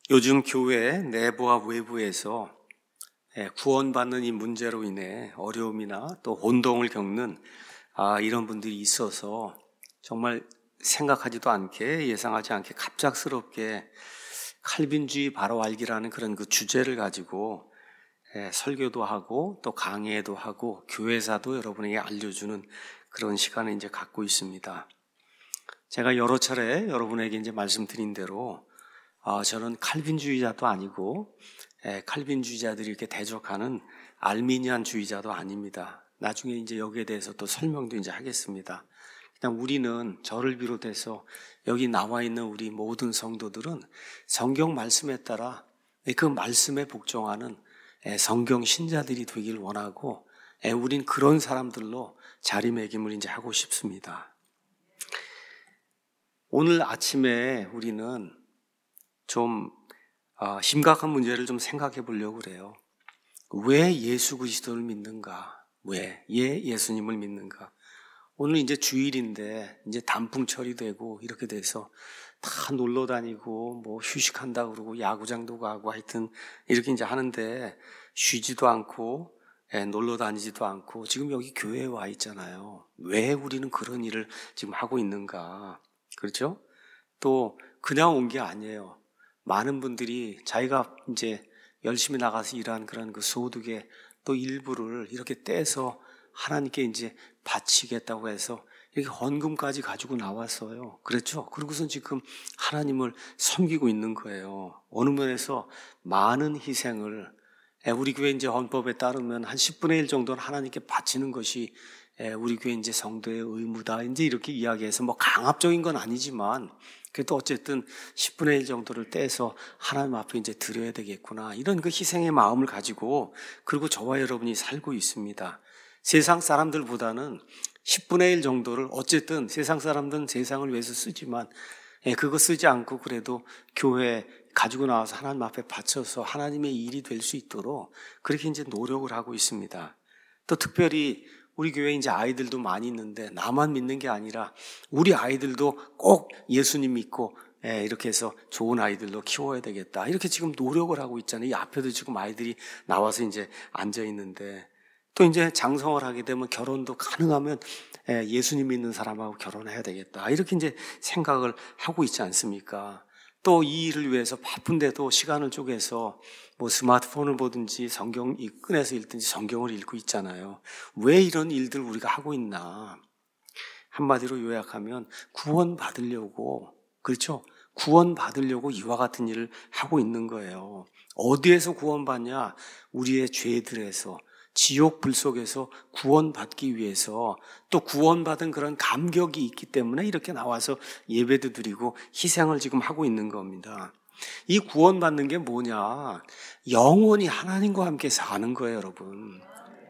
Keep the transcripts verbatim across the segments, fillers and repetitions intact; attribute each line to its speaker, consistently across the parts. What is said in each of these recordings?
Speaker 1: 요즘 교회 내부와 외부에서 구원받는 이 문제로 인해 어려움이나 또 혼동을 겪는 아, 이런 분들이 있어서 정말 생각하지도 않게 예상하지 않게 갑작스럽게 칼빈주의 바로 알기라는 그런 그 주제를 가지고 설교도 하고 또 강의도 하고 교회사도 여러분에게 알려주는 그런 시간을 이제 갖고 있습니다. 제가 여러 차례 여러분에게 이제 말씀드린 대로 아, 저는 칼빈주의자도 아니고 에, 칼빈주의자들이 이렇게 대적하는 알미니안주의자도 아닙니다. 나중에 이제 여기에 대해서 또 설명도 이제 하겠습니다. 그냥 우리는 저를 비롯해서 여기 나와 있는 우리 모든 성도들은 성경 말씀에 따라 그 말씀에 복종하는 에, 성경 신자들이 되길 원하고 에, 우린 그런 사람들로 자리매김을 이제 하고 싶습니다. 오늘 아침에 우리는 좀 어, 심각한 문제를 좀 생각해 보려고 그래요. 왜 예수 그리스도를 믿는가? 왜? 예, 예수님을 믿는가? 오늘 이제 주일인데 이제 단풍철이 되고 이렇게 돼서 다 놀러 다니고 뭐 휴식한다 그러고 야구장도 가고 하여튼 이렇게 이제 하는데 쉬지도 않고 예, 놀러 다니지도 않고 지금 여기 교회에 와 있잖아요. 왜 우리는 그런 일을 지금 하고 있는가? 그렇죠? 또 그냥 온 게 아니에요. 많은 분들이 자기가 이제 열심히 나가서 일한 그런 그 소득의 또 일부를 이렇게 떼서 하나님께 이제 바치겠다고 해서 이렇게 헌금까지 가지고 나왔어요. 그렇죠? 그러고선 지금 하나님을 섬기고 있는 거예요. 어느 면에서 많은 희생을 우리 교회 이제 헌법에 따르면 한 십분의 일 정도는 하나님께 바치는 것이 우리 교회 이제 성도의 의무다. 이제 이렇게 이야기해서 뭐 강압적인 건 아니지만 그래도 어쨌든 십분의 일 정도를 떼서 하나님 앞에 이제 드려야 되겠구나. 이런 그 희생의 마음을 가지고 그리고 저와 여러분이 살고 있습니다. 세상 사람들보다는 십분의 일 정도를 어쨌든 세상 사람들은 세상을 위해서 쓰지만 그거 쓰지 않고 그래도 교회 가지고 나와서 하나님 앞에 바쳐서 하나님의 일이 될 수 있도록 그렇게 이제 노력을 하고 있습니다. 또 특별히 우리 교회에 이제 아이들도 많이 있는데 나만 믿는 게 아니라 우리 아이들도 꼭 예수님 믿고 이렇게 해서 좋은 아이들로 키워야 되겠다. 이렇게 지금 노력을 하고 있잖아요. 이 앞에도 지금 아이들이 나와서 이제 앉아 있는데 또 이제 장성을 하게 되면 결혼도 가능하면 예수님 믿는 사람하고 결혼해야 되겠다. 이렇게 이제 생각을 하고 있지 않습니까? 또 이 일을 위해서 바쁜데도 시간을 쪼개서 뭐 스마트폰을 보든지 성경 꺼내서 읽든지 성경을 읽고 있잖아요. 왜 이런 일들 우리가 하고 있나? 한마디로 요약하면 구원 받으려고, 그렇죠? 구원 받으려고 이와 같은 일을 하고 있는 거예요. 어디에서 구원받냐? 우리의 죄들에서, 지옥 불 속에서 구원받기 위해서 또 구원받은 그런 감격이 있기 때문에 이렇게 나와서 예배도 드리고 희생을 지금 하고 있는 겁니다. 이 구원받는 게 뭐냐? 영원히 하나님과 함께 사는 거예요, 여러분.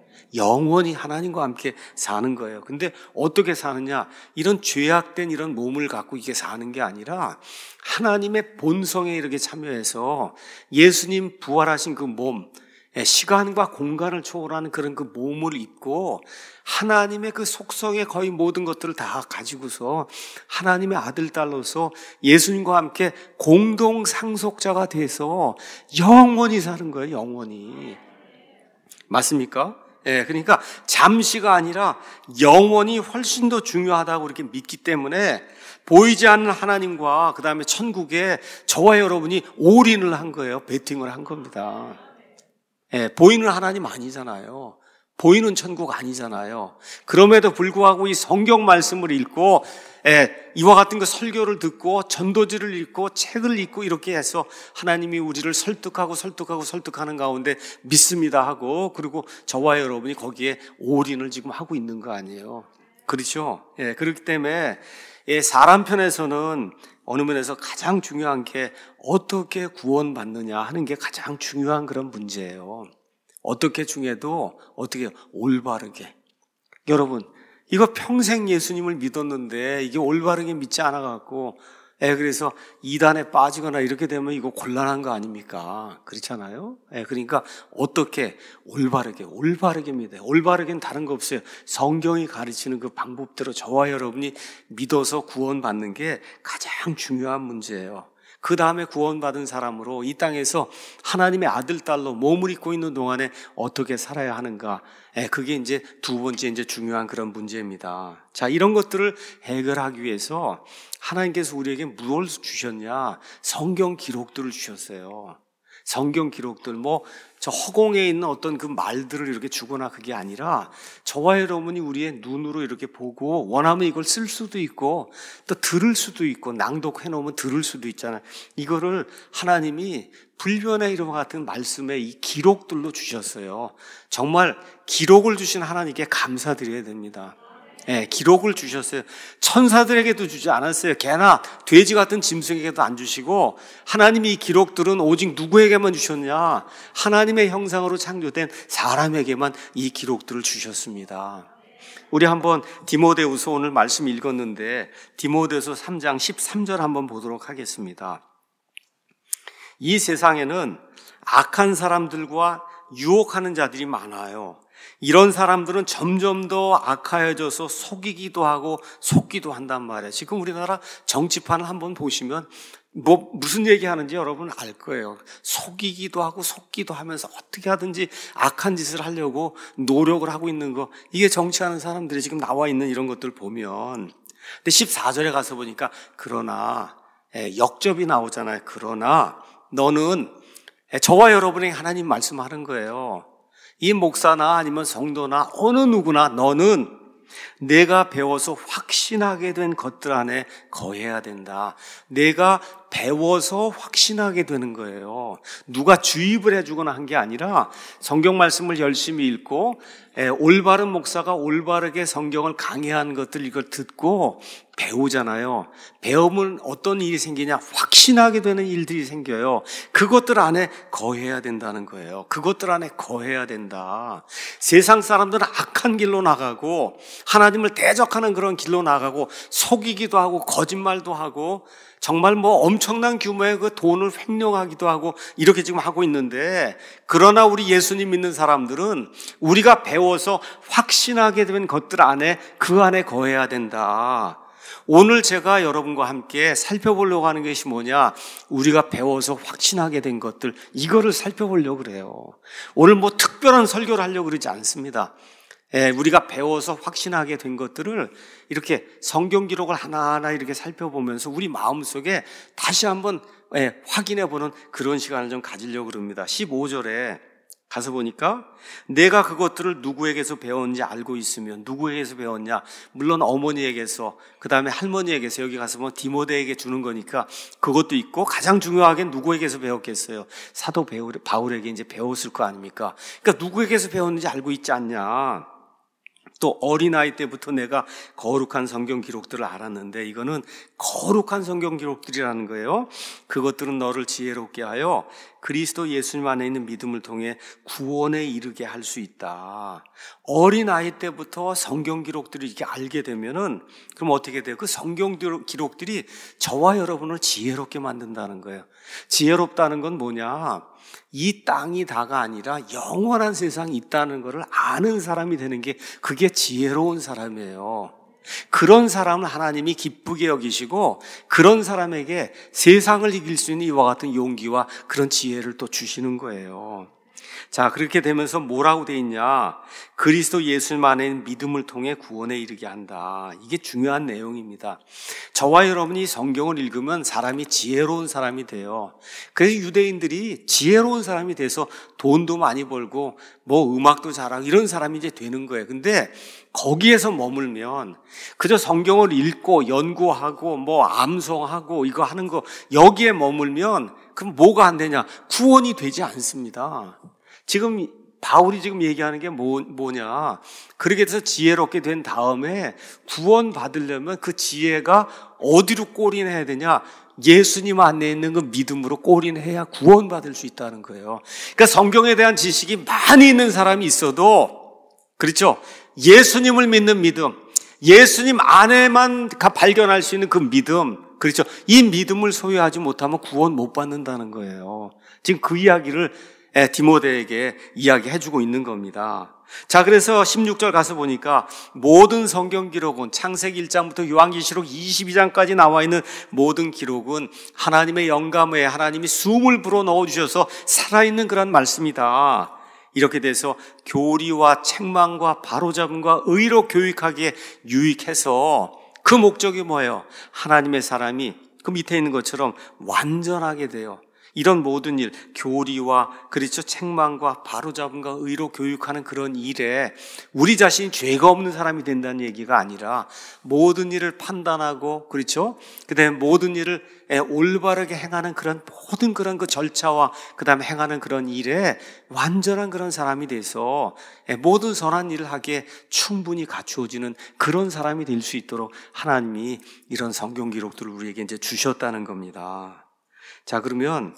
Speaker 1: 영원히 하나님과 함께 사는 거예요. 근데 어떻게 사느냐? 이런 죄악된 이런 몸을 갖고 이게 사는 게 아니라 하나님의 본성에 이렇게 참여해서 예수님 부활하신 그 몸, 시간과 공간을 초월하는 그런 그 몸을 입고 하나님의 그 속성의 거의 모든 것들을 다 가지고서 하나님의 아들, 딸로서 예수님과 함께 공동 상속자가 돼서 영원히 사는 거예요, 영원히. 맞습니까? 예, 그러니까 잠시가 아니라 영원히 훨씬 더 중요하다고 이렇게 믿기 때문에 보이지 않는 하나님과 그 다음에 천국에 저와 여러분이 올인을 한 거예요. 베팅을 한 겁니다. 예, 보이는 하나님 아니잖아요. 보이는 천국 아니잖아요. 그럼에도 불구하고 이 성경 말씀을 읽고 예, 이와 같은 그 설교를 듣고 전도지를 읽고 책을 읽고 이렇게 해서 하나님이 우리를 설득하고 설득하고 설득하는 가운데 믿습니다 하고 그리고 저와 여러분이 거기에 올인을 지금 하고 있는 거 아니에요. 그렇죠? 예, 그렇기 때문에 예, 사람 편에서는 어느 면에서 가장 중요한 게 어떻게 구원받느냐 하는 게 가장 중요한 그런 문제예요. 어떻게 중에도 어떻게 올바르게. 여러분, 이거 평생 예수님을 믿었는데 이게 올바르게 믿지 않아갖고 예, 그래서 이단에 빠지거나 이렇게 되면 이거 곤란한 거 아닙니까? 그렇잖아요? 예, 그러니까 어떻게 올바르게, 올바르게 믿어요. 올바르게는 다른 거 없어요. 성경이 가르치는 그 방법대로 저와 여러분이 믿어서 구원받는 게 가장 중요한 문제예요. 그 다음에 구원받은 사람으로 이 땅에서 하나님의 아들, 딸로 몸을 입고 있는 동안에 어떻게 살아야 하는가. 그게 이제 두 번째 이제 중요한 그런 문제입니다. 자, 이런 것들을 해결하기 위해서 하나님께서 우리에게 무엇을 주셨냐? 성경 기록들을 주셨어요. 성경 기록들, 뭐, 저 허공에 있는 어떤 그 말들을 이렇게 주거나 그게 아니라 저와 여러분이 우리의 눈으로 이렇게 보고 원하면 이걸 쓸 수도 있고 또 들을 수도 있고 낭독해 놓으면 들을 수도 있잖아요. 이거를 하나님이 불변의 이름과 같은 말씀의 이 기록들로 주셨어요. 정말 기록을 주신 하나님께 감사드려야 됩니다. 예, 기록을 주셨어요. 천사들에게도 주지 않았어요. 개나 돼지 같은 짐승에게도 안 주시고 하나님이 이 기록들은 오직 누구에게만 주셨냐? 하나님의 형상으로 창조된 사람에게만 이 기록들을 주셨습니다. 우리 한번 디모데후서 오늘 말씀 읽었는데 디모데후서 삼 장 십삼 절 한번 보도록 하겠습니다. 이 세상에는 악한 사람들과 유혹하는 자들이 많아요. 이런 사람들은 점점 더 악하여져서 속이기도 하고 속기도 한단 말이에요. 지금 우리나라 정치판을 한번 보시면 뭐 무슨 얘기하는지 여러분 알 거예요. 속이기도 하고 속기도 하면서 어떻게 하든지 악한 짓을 하려고 노력을 하고 있는 거, 이게 정치하는 사람들이 지금 나와 있는 이런 것들 보면. 근데 십사 절에 가서 보니까 그러나, 역접이 나오잖아요. 그러나 너는, 저와 여러분에게 하나님 말씀하는 거예요. 이 목사나 아니면 성도나 어느 누구나 너는 내가 배워서 확신하게 된 것들 안에 거해야 된다. 내가 배워서 확신하게 되는 거예요. 누가 주입을 해주거나 한 게 아니라 성경 말씀을 열심히 읽고 올바른 목사가 올바르게 성경을 강해한 것들 이걸 듣고 배우잖아요. 배우면 어떤 일이 생기냐? 확신하게 되는 일들이 생겨요. 그것들 안에 거해야 된다는 거예요. 그것들 안에 거해야 된다. 세상 사람들은 악한 길로 나가고 하나님을 대적하는 그런 길로 나가고 속이기도 하고 거짓말도 하고 정말 뭐 엄청난 규모의 그 돈을 횡령하기도 하고 이렇게 지금 하고 있는데, 그러나 우리 예수님 믿는 사람들은 우리가 배워서 확신하게 된 것들 안에 그 안에 거해야 된다. 오늘 제가 여러분과 함께 살펴보려고 하는 것이 뭐냐? 우리가 배워서 확신하게 된 것들, 이거를 살펴보려고 그래요. 오늘 뭐 특별한 설교를 하려고 그러지 않습니다. 예, 우리가 배워서 확신하게 된 것들을 이렇게 성경 기록을 하나하나 이렇게 살펴보면서 우리 마음속에 다시 한번 예, 확인해보는 그런 시간을 좀 가지려고 그럽니다. 십오 절에 가서 보니까 내가 그것들을 누구에게서 배웠는지 알고 있으면, 누구에게서 배웠냐? 물론 어머니에게서, 그 다음에 할머니에게서, 여기 가서 보면 디모데에게 주는 거니까 그것도 있고, 가장 중요하게 누구에게서 배웠겠어요? 사도 바울에게 이제 배웠을 거 아닙니까? 그러니까 누구에게서 배웠는지 알고 있지 않냐? 또 어린아이 때부터 내가 거룩한 성경 기록들을 알았는데, 이거는 거룩한 성경 기록들이라는 거예요. 그것들은 너를 지혜롭게 하여 그리스도 예수님 안에 있는 믿음을 통해 구원에 이르게 할 수 있다. 어린아이 때부터 성경 기록들을 이렇게 알게 되면은 그럼 어떻게 돼요? 그 성경 기록들이 저와 여러분을 지혜롭게 만든다는 거예요. 지혜롭다는 건 뭐냐? 이 땅이 다가 아니라 영원한 세상이 있다는 것을 아는 사람이 되는 게, 그게 지혜로운 사람이에요. 그런 사람을 하나님이 기쁘게 여기시고 그런 사람에게 세상을 이길 수 있는 이와 같은 용기와 그런 지혜를 또 주시는 거예요. 자, 그렇게 되면서 뭐라고 돼 있냐? 그리스도 예수님 안에 있는 믿음을 통해 구원에 이르게 한다. 이게 중요한 내용입니다. 저와 여러분이 성경을 읽으면 사람이 지혜로운 사람이 돼요. 그래서 유대인들이 지혜로운 사람이 돼서 돈도 많이 벌고 뭐 음악도 잘하고 이런 사람이 이제 되는 거예요. 근데 거기에서 머물면 그저 성경을 읽고 연구하고 뭐 암송하고 이거 하는 거, 여기에 머물면 그럼 뭐가 안 되냐? 구원이 되지 않습니다. 지금 바울이 지금 얘기하는 게 뭐, 뭐냐? 그렇게 해서 지혜롭게 된 다음에 구원 받으려면 그 지혜가 어디로 골인해야 되냐? 예수님 안에 있는 그 믿음으로 골인해야 구원 받을 수 있다는 거예요. 그러니까 성경에 대한 지식이 많이 있는 사람이 있어도, 그렇죠? 예수님을 믿는 믿음, 예수님 안에만 발견할 수 있는 그 믿음, 그렇죠? 이 믿음을 소유하지 못하면 구원 못 받는다는 거예요. 지금 그 이야기를 디모데에게 이야기해주고 있는 겁니다. 자, 그래서 십육 절 가서 보니까 모든 성경 기록은 창세기 일 장부터 요한계시록 이십이 장까지 나와 있는 모든 기록은 하나님의 영감에 하나님이 숨을 불어 넣어주셔서 살아있는 그런 말씀이다. 이렇게 돼서 교리와 책망과 바로잡음과 의로 교육하기에 유익해서 그 목적이 뭐예요? 하나님의 사람이 그 밑에 있는 것처럼 완전하게 돼요. 이런 모든 일, 교리와 그렇죠, 책망과 바로잡음과 의로 교육하는 그런 일에 우리 자신이 죄가 없는 사람이 된다는 얘기가 아니라 모든 일을 판단하고 그렇죠, 그다음에 모든 일을 올바르게 행하는 그런 모든 그런 그 절차와 그다음에 행하는 그런 일에 완전한 그런 사람이 돼서 모든 선한 일을 하기에 충분히 갖추어지는 그런 사람이 될 수 있도록 하나님이 이런 성경 기록들을 우리에게 이제 주셨다는 겁니다. 자, 그러면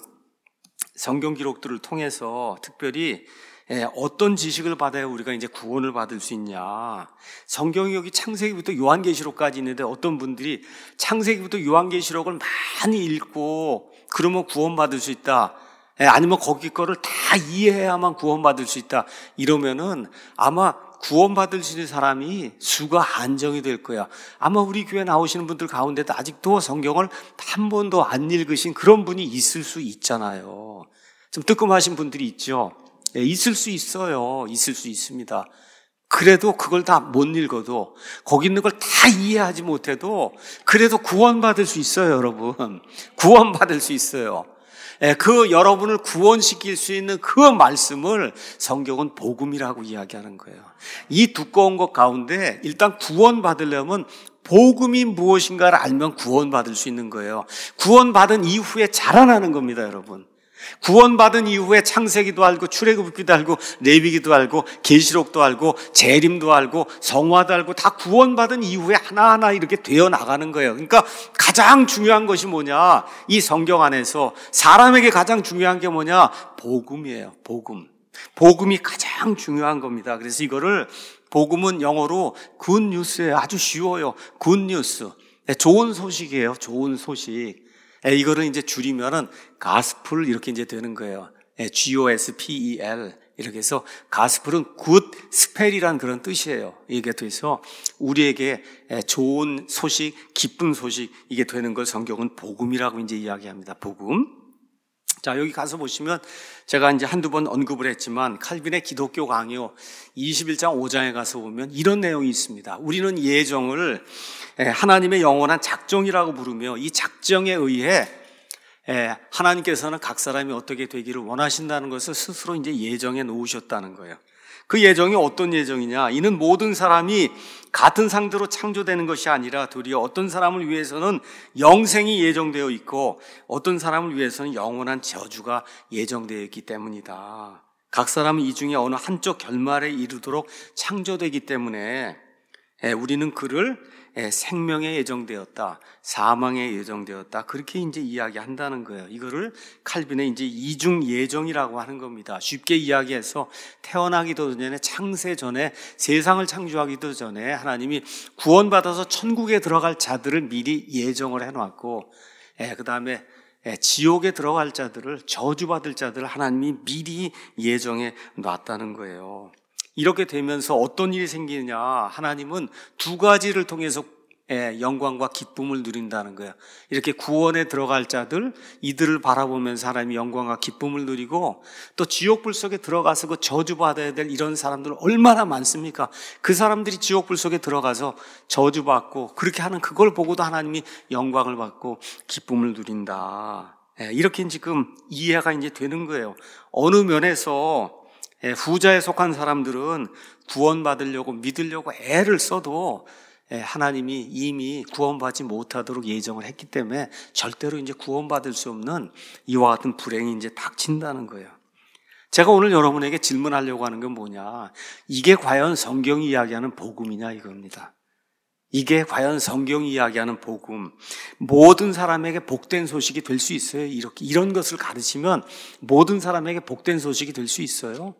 Speaker 1: 성경 기록들을 통해서 특별히 어떤 지식을 받아야 우리가 이제 구원을 받을 수 있냐? 성경이 여기 창세기부터 요한계시록까지 있는데 어떤 분들이 창세기부터 요한계시록을 많이 읽고 그러면 구원받을 수 있다. 아니면 거기 거를 다 이해해야만 구원받을 수 있다. 이러면은 아마 구원받을 수 있는 사람이 수가 한정이 될 거야. 아마 우리 교회 나오시는 분들 가운데도 아직도 성경을 한 번도 안 읽으신 그런 분이 있을 수 있잖아요. 좀 뜨끔하신 분들이 있죠. 네, 있을 수 있어요. 있을 수 있습니다. 그래도 그걸 다 못 읽어도 거기 있는 걸 다 이해하지 못해도 그래도 구원받을 수 있어요, 여러분. 구원받을 수 있어요. 그 여러분을 구원시킬 수 있는 그 말씀을 성경은 복음이라고 이야기하는 거예요. 이 두꺼운 것 가운데 일단 구원받으려면 복음이 무엇인가를 알면 구원받을 수 있는 거예요. 구원받은 이후에 자라나는 겁니다, 여러분. 구원받은 이후에 창세기도 알고 출애굽기도 알고 레위기도 알고 계시록도 알고 재림도 알고 성화도 알고 다 구원받은 이후에 하나하나 이렇게 되어 나가는 거예요. 그러니까 가장 중요한 것이 뭐냐? 이 성경 안에서 사람에게 가장 중요한 게 뭐냐? 복음이에요. 복음. 복음이 가장 중요한 겁니다. 그래서 이거를 복음은 영어로 good news예요. 아주 쉬워요. good news. 좋은 소식이에요. 좋은 소식. 이거를 이제 줄이면은 가스풀 이렇게 이제 되는 거예요. G O S P E L 이렇게 해서 가스풀은 good spell이란 그런 뜻이에요. 이게 돼서 우리에게 좋은 소식, 기쁜 소식 이게 되는 걸 성경은 복음이라고 이제 이야기합니다. 복음. 자, 여기 가서 보시면 제가 이제 한두 번 언급을 했지만 칼빈의 기독교 강요 이십일 장 오 장에 가서 보면 이런 내용이 있습니다. 우리는 예정을 하나님의 영원한 작정이라고 부르며 이 작정에 의해 하나님께서는 각 사람이 어떻게 되기를 원하신다는 것을 스스로 이제 예정해 놓으셨다는 거예요. 그 예정이 어떤 예정이냐? 이는 모든 사람이 같은 상대로 창조되는 것이 아니라 도리어 어떤 사람을 위해서는 영생이 예정되어 있고 어떤 사람을 위해서는 영원한 저주가 예정되어 있기 때문이다. 각 사람은 이 중에 어느 한쪽 결말에 이르도록 창조되기 때문에 우리는 그를 생명에 예정되었다, 사망에 예정되었다, 그렇게 이제 이야기한다는 거예요. 이거를 칼빈의 이제 이중 예정이라고 하는 겁니다. 쉽게 이야기해서 태어나기도 전에, 창세 전에, 세상을 창조하기도 전에 하나님이 구원받아서 천국에 들어갈 자들을 미리 예정을 해놨고, 그 다음에 지옥에 들어갈 자들을, 저주받을 자들을 하나님이 미리 예정해 놨다는 거예요. 이렇게 되면서 어떤 일이 생기느냐? 하나님은 두 가지를 통해서 영광과 기쁨을 누린다는 거예요. 이렇게 구원에 들어갈 자들, 이들을 바라보면서 하나님이 영광과 기쁨을 누리고, 또 지옥불 속에 들어가서 그 저주받아야 될 이런 사람들 얼마나 많습니까? 그 사람들이 지옥불 속에 들어가서 저주받고 그렇게 하는 그걸 보고도 하나님이 영광을 받고 기쁨을 누린다. 이렇게 지금 이해가 이제 되는 거예요. 어느 면에서 후자에 속한 사람들은 구원받으려고 믿으려고 애를 써도 하나님이 이미 구원받지 못하도록 예정을 했기 때문에 절대로 이제 구원받을 수 없는 이와 같은 불행이 이제 닥친다는 거예요. 제가 오늘 여러분에게 질문하려고 하는 건 뭐냐? 이게 과연 성경이 이야기하는 복음이냐 이겁니다. 이게 과연 성경이 이야기하는 복음, 모든 사람에게 복된 소식이 될 수 있어요? 이렇게 이런 것을 가르치면 모든 사람에게 복된 소식이 될 수 있어요?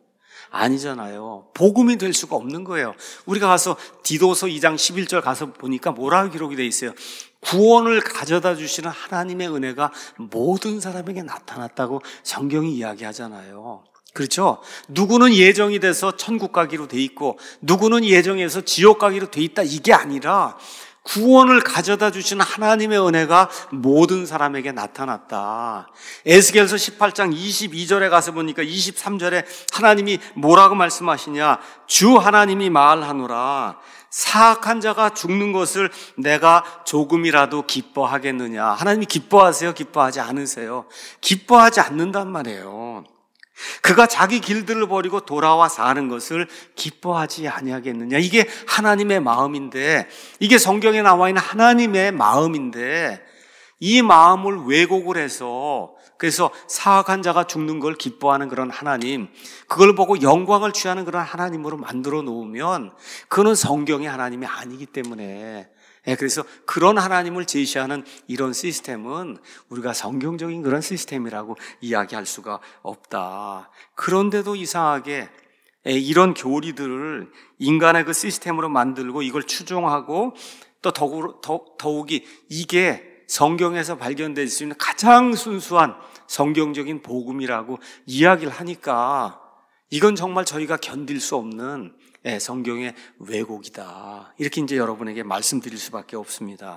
Speaker 1: 아니잖아요. 복음이 될 수가 없는 거예요. 우리가 가서 디도서 이 장 십일 절 가서 보니까 뭐라고 기록이 되어 있어요? 구원을 가져다 주시는 하나님의 은혜가 모든 사람에게 나타났다고 성경이 이야기하잖아요. 그렇죠? 누구는 예정이 돼서 천국 가기로 돼 있고 누구는 예정해서 지옥 가기로 돼 있다, 이게 아니라 구원을 가져다 주시는 하나님의 은혜가 모든 사람에게 나타났다. 에스겔서 십팔 장 이십이 절에 가서 보니까 이십삼 절에 하나님이 뭐라고 말씀하시냐? 주 하나님이 말하노라. 사악한 자가 죽는 것을 내가 조금이라도 기뻐하겠느냐? 하나님이 기뻐하세요? 기뻐하지 않으세요? 기뻐하지 않는단 말이에요. 그가 자기 길들을 버리고 돌아와 사는 것을 기뻐하지 아니하겠느냐? 이게 하나님의 마음인데, 이게 성경에 나와 있는 하나님의 마음인데, 이 마음을 왜곡을 해서, 그래서 사악한 자가 죽는 걸 기뻐하는 그런 하나님, 그걸 보고 영광을 취하는 그런 하나님으로 만들어 놓으면 그는 성경의 하나님이 아니기 때문에, 예, 그래서 그런 하나님을 제시하는 이런 시스템은 우리가 성경적인 그런 시스템이라고 이야기할 수가 없다. 그런데도 이상하게 예, 이런 교리들을 인간의 그 시스템으로 만들고 이걸 추종하고 또 더욱, 더욱, 더욱이 이게 성경에서 발견될 수 있는 가장 순수한 성경적인 복음이라고 이야기를 하니까 이건 정말 저희가 견딜 수 없는 예, 성경의 왜곡이다. 이렇게 이제 여러분에게 말씀드릴 수밖에 없습니다.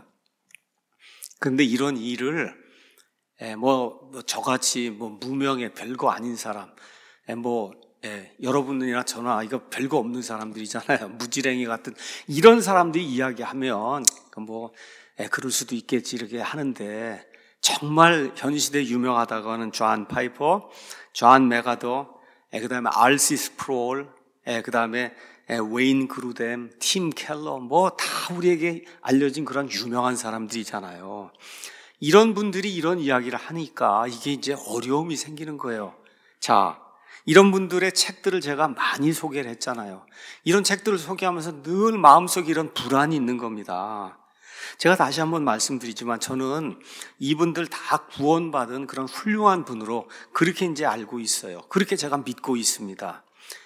Speaker 1: 그런데 이런 일을 예, 뭐, 뭐 저같이 뭐 무명의 별거 아닌 사람, 예, 뭐 예, 여러분이나 저나 이거 별거 없는 사람들이잖아요. 무지랭이 같은 이런 사람들이 이야기하면 뭐 예, 그럴 수도 있겠지 이렇게 하는데, 정말 현 시대 유명하다고 하는 존 파이퍼, 존 메가더, 예, 그 다음에 알시 스프롤, 예, 그 다음에 웨인 그루뎀, 팀 켈러, 뭐 다 우리에게 알려진 그런 유명한 사람들이잖아요. 이런 분들이 이런 이야기를 하니까 이게 이제 어려움이 생기는 거예요. 자, 이런 분들의 책들을 제가 많이 소개를 했잖아요. 이런 책들을 소개하면서 늘 마음속에 이런 불안이 있는 겁니다. 제가 다시 한번 말씀드리지만 저는 이분들 다 구원받은 그런 훌륭한 분으로 그렇게 이제 알고 있어요. 그렇게 제가 믿고 있습니다.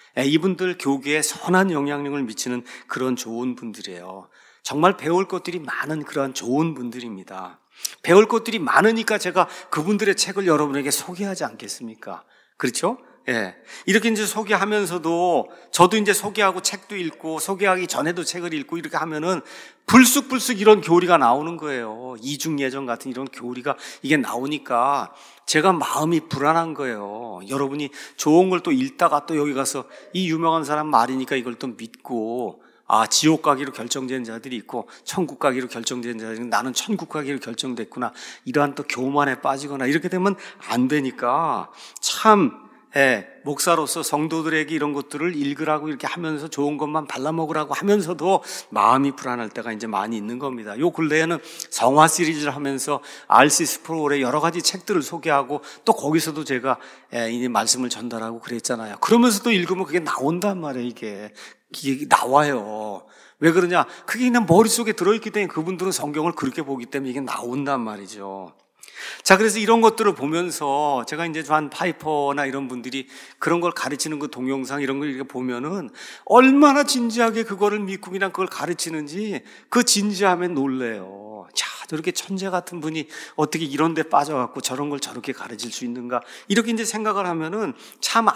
Speaker 1: 이분들 교계에 선한 영향력을 미치는 그런 좋은 분들이에요. 정말 배울 것들이 많은 그런 좋은 분들입니다. 배울 것들이 많으니까 제가 그분들의 책을 여러분에게 소개하지 않겠습니까? 그렇죠? 예. 이렇게 이제 소개하면서도 저도 이제 소개하고 책도 읽고 소개하기 전에도 책을 읽고 이렇게 하면은 불쑥불쑥 이런 교리가 나오는 거예요. 이중예정 같은 이런 교리가 이게 나오니까 제가 마음이 불안한 거예요. 여러분이 좋은 걸 또 읽다가 또 여기 가서 이 유명한 사람 말이니까 이걸 또 믿고, 아, 지옥 가기로 결정된 자들이 있고 천국 가기로 결정된 자들이, 나는 천국 가기로 결정됐구나, 이러한 또 교만에 빠지거나 이렇게 되면 안 되니까 참 예, 목사로서 성도들에게 이런 것들을 읽으라고 이렇게 하면서 좋은 것만 발라먹으라고 하면서도 마음이 불안할 때가 이제 많이 있는 겁니다. 요 근래에는 성화 시리즈를 하면서 알시 스프롤의 여러 가지 책들을 소개하고 또 거기서도 제가 예, 이 말씀을 전달하고 그랬잖아요. 그러면서도 읽으면 그게 나온단 말이에요. 이게, 이게 나와요. 왜 그러냐? 그게 그냥 머릿속에 들어있기 때문에, 그분들은 성경을 그렇게 보기 때문에 이게 나온단 말이죠. 자, 그래서 이런 것들을 보면서 제가 이제 존 파이퍼나 이런 분들이 그런 걸 가르치는 그 동영상 이런 걸 이렇게 보면은 얼마나 진지하게 그거를 믿고 그냥 그걸 가르치는지 그 진지함에 놀래요. 자, 저렇게 천재 같은 분이 어떻게 이런 데 빠져갖고 저런 걸 저렇게 가르칠 수 있는가, 이렇게 이제 생각을 하면은 참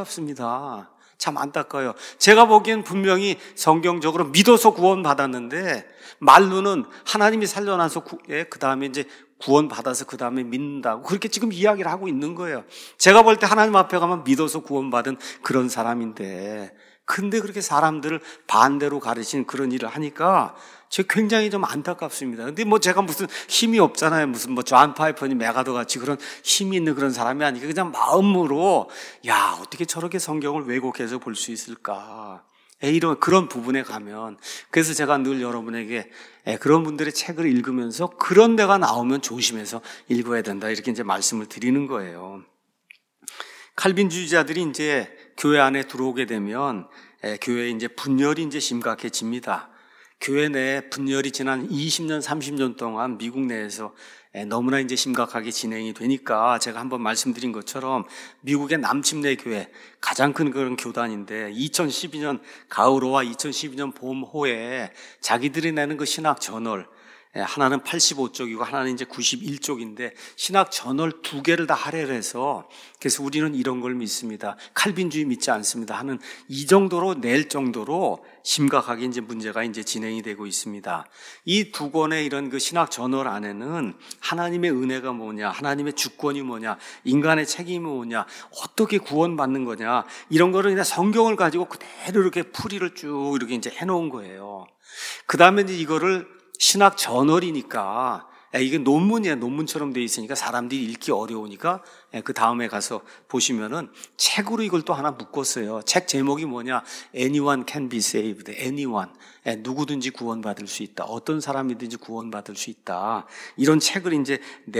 Speaker 1: 안타깝습니다. 참 안타까워요. 제가 보기엔 분명히 성경적으로 믿어서 구원받았는데 말로는 하나님이 살려놔서 예, 그 다음에 이제 구원받아서 그 다음에 믿는다고 그렇게 지금 이야기를 하고 있는 거예요. 제가 볼 때 하나님 앞에 가면 믿어서 구원받은 그런 사람인데, 근데 그렇게 사람들을 반대로 가르치는 그런 일을 하니까 저 굉장히 좀 안타깝습니다. 근데 뭐 제가 무슨 힘이 없잖아요. 무슨 뭐 존 파이퍼니 메가더 같이 그런 힘이 있는 그런 사람이 아니고 그냥 마음으로, 야, 어떻게 저렇게 성경을 왜곡해서 볼 수 있을까, 이런 그런 부분에 가면, 그래서 제가 늘 여러분에게 그런 분들의 책을 읽으면서 그런 데가 나오면 조심해서 읽어야 된다, 이렇게 이제 말씀을 드리는 거예요. 칼빈주의자들이 이제 교회 안에 들어오게 되면 교회에 이제 분열이 이제 심각해집니다. 교회 내 분열이 지난 이십 년, 삼십 년 동안 미국 내에서 너무나 이제 심각하게 진행이 되니까 제가 한번 말씀드린 것처럼 미국의 남침내 교회 가장 큰 그런 교단인데 이천십이 년 가을호와 이천십이 년 봄호에 자기들이 내는 그 신학 저널, 하나는 팔십오 쪽이고 하나는 이제 구십일 쪽인데 신학 저널 두 개를 다 할애를 해서 그래서 우리는 이런 걸 믿습니다. 칼빈주의 믿지 않습니다. 하는 이 정도로 낼 정도로 심각하게 이제 문제가 이제 진행이 되고 있습니다. 이 두 권의 이런 그 신학 저널 안에는 하나님의 은혜가 뭐냐, 하나님의 주권이 뭐냐, 인간의 책임이 뭐냐, 어떻게 구원받는 거냐 이런 거를 그냥 성경을 가지고 그대로 이렇게 풀이를 쭉 이렇게 이제 해놓은 거예요. 그 다음에 이제 이거를 신학 저널이니까 이게 논문이야. 논문처럼 돼 있으니까 사람들이 읽기 어려우니까 그 다음에 가서 보시면은 책으로 이걸 또 하나 묶었어요. 책 제목이 뭐냐? Anyone can be saved. Anyone. 누구든지 구원받을 수 있다. 어떤 사람이든지 구원받을 수 있다. 이런 책을 이제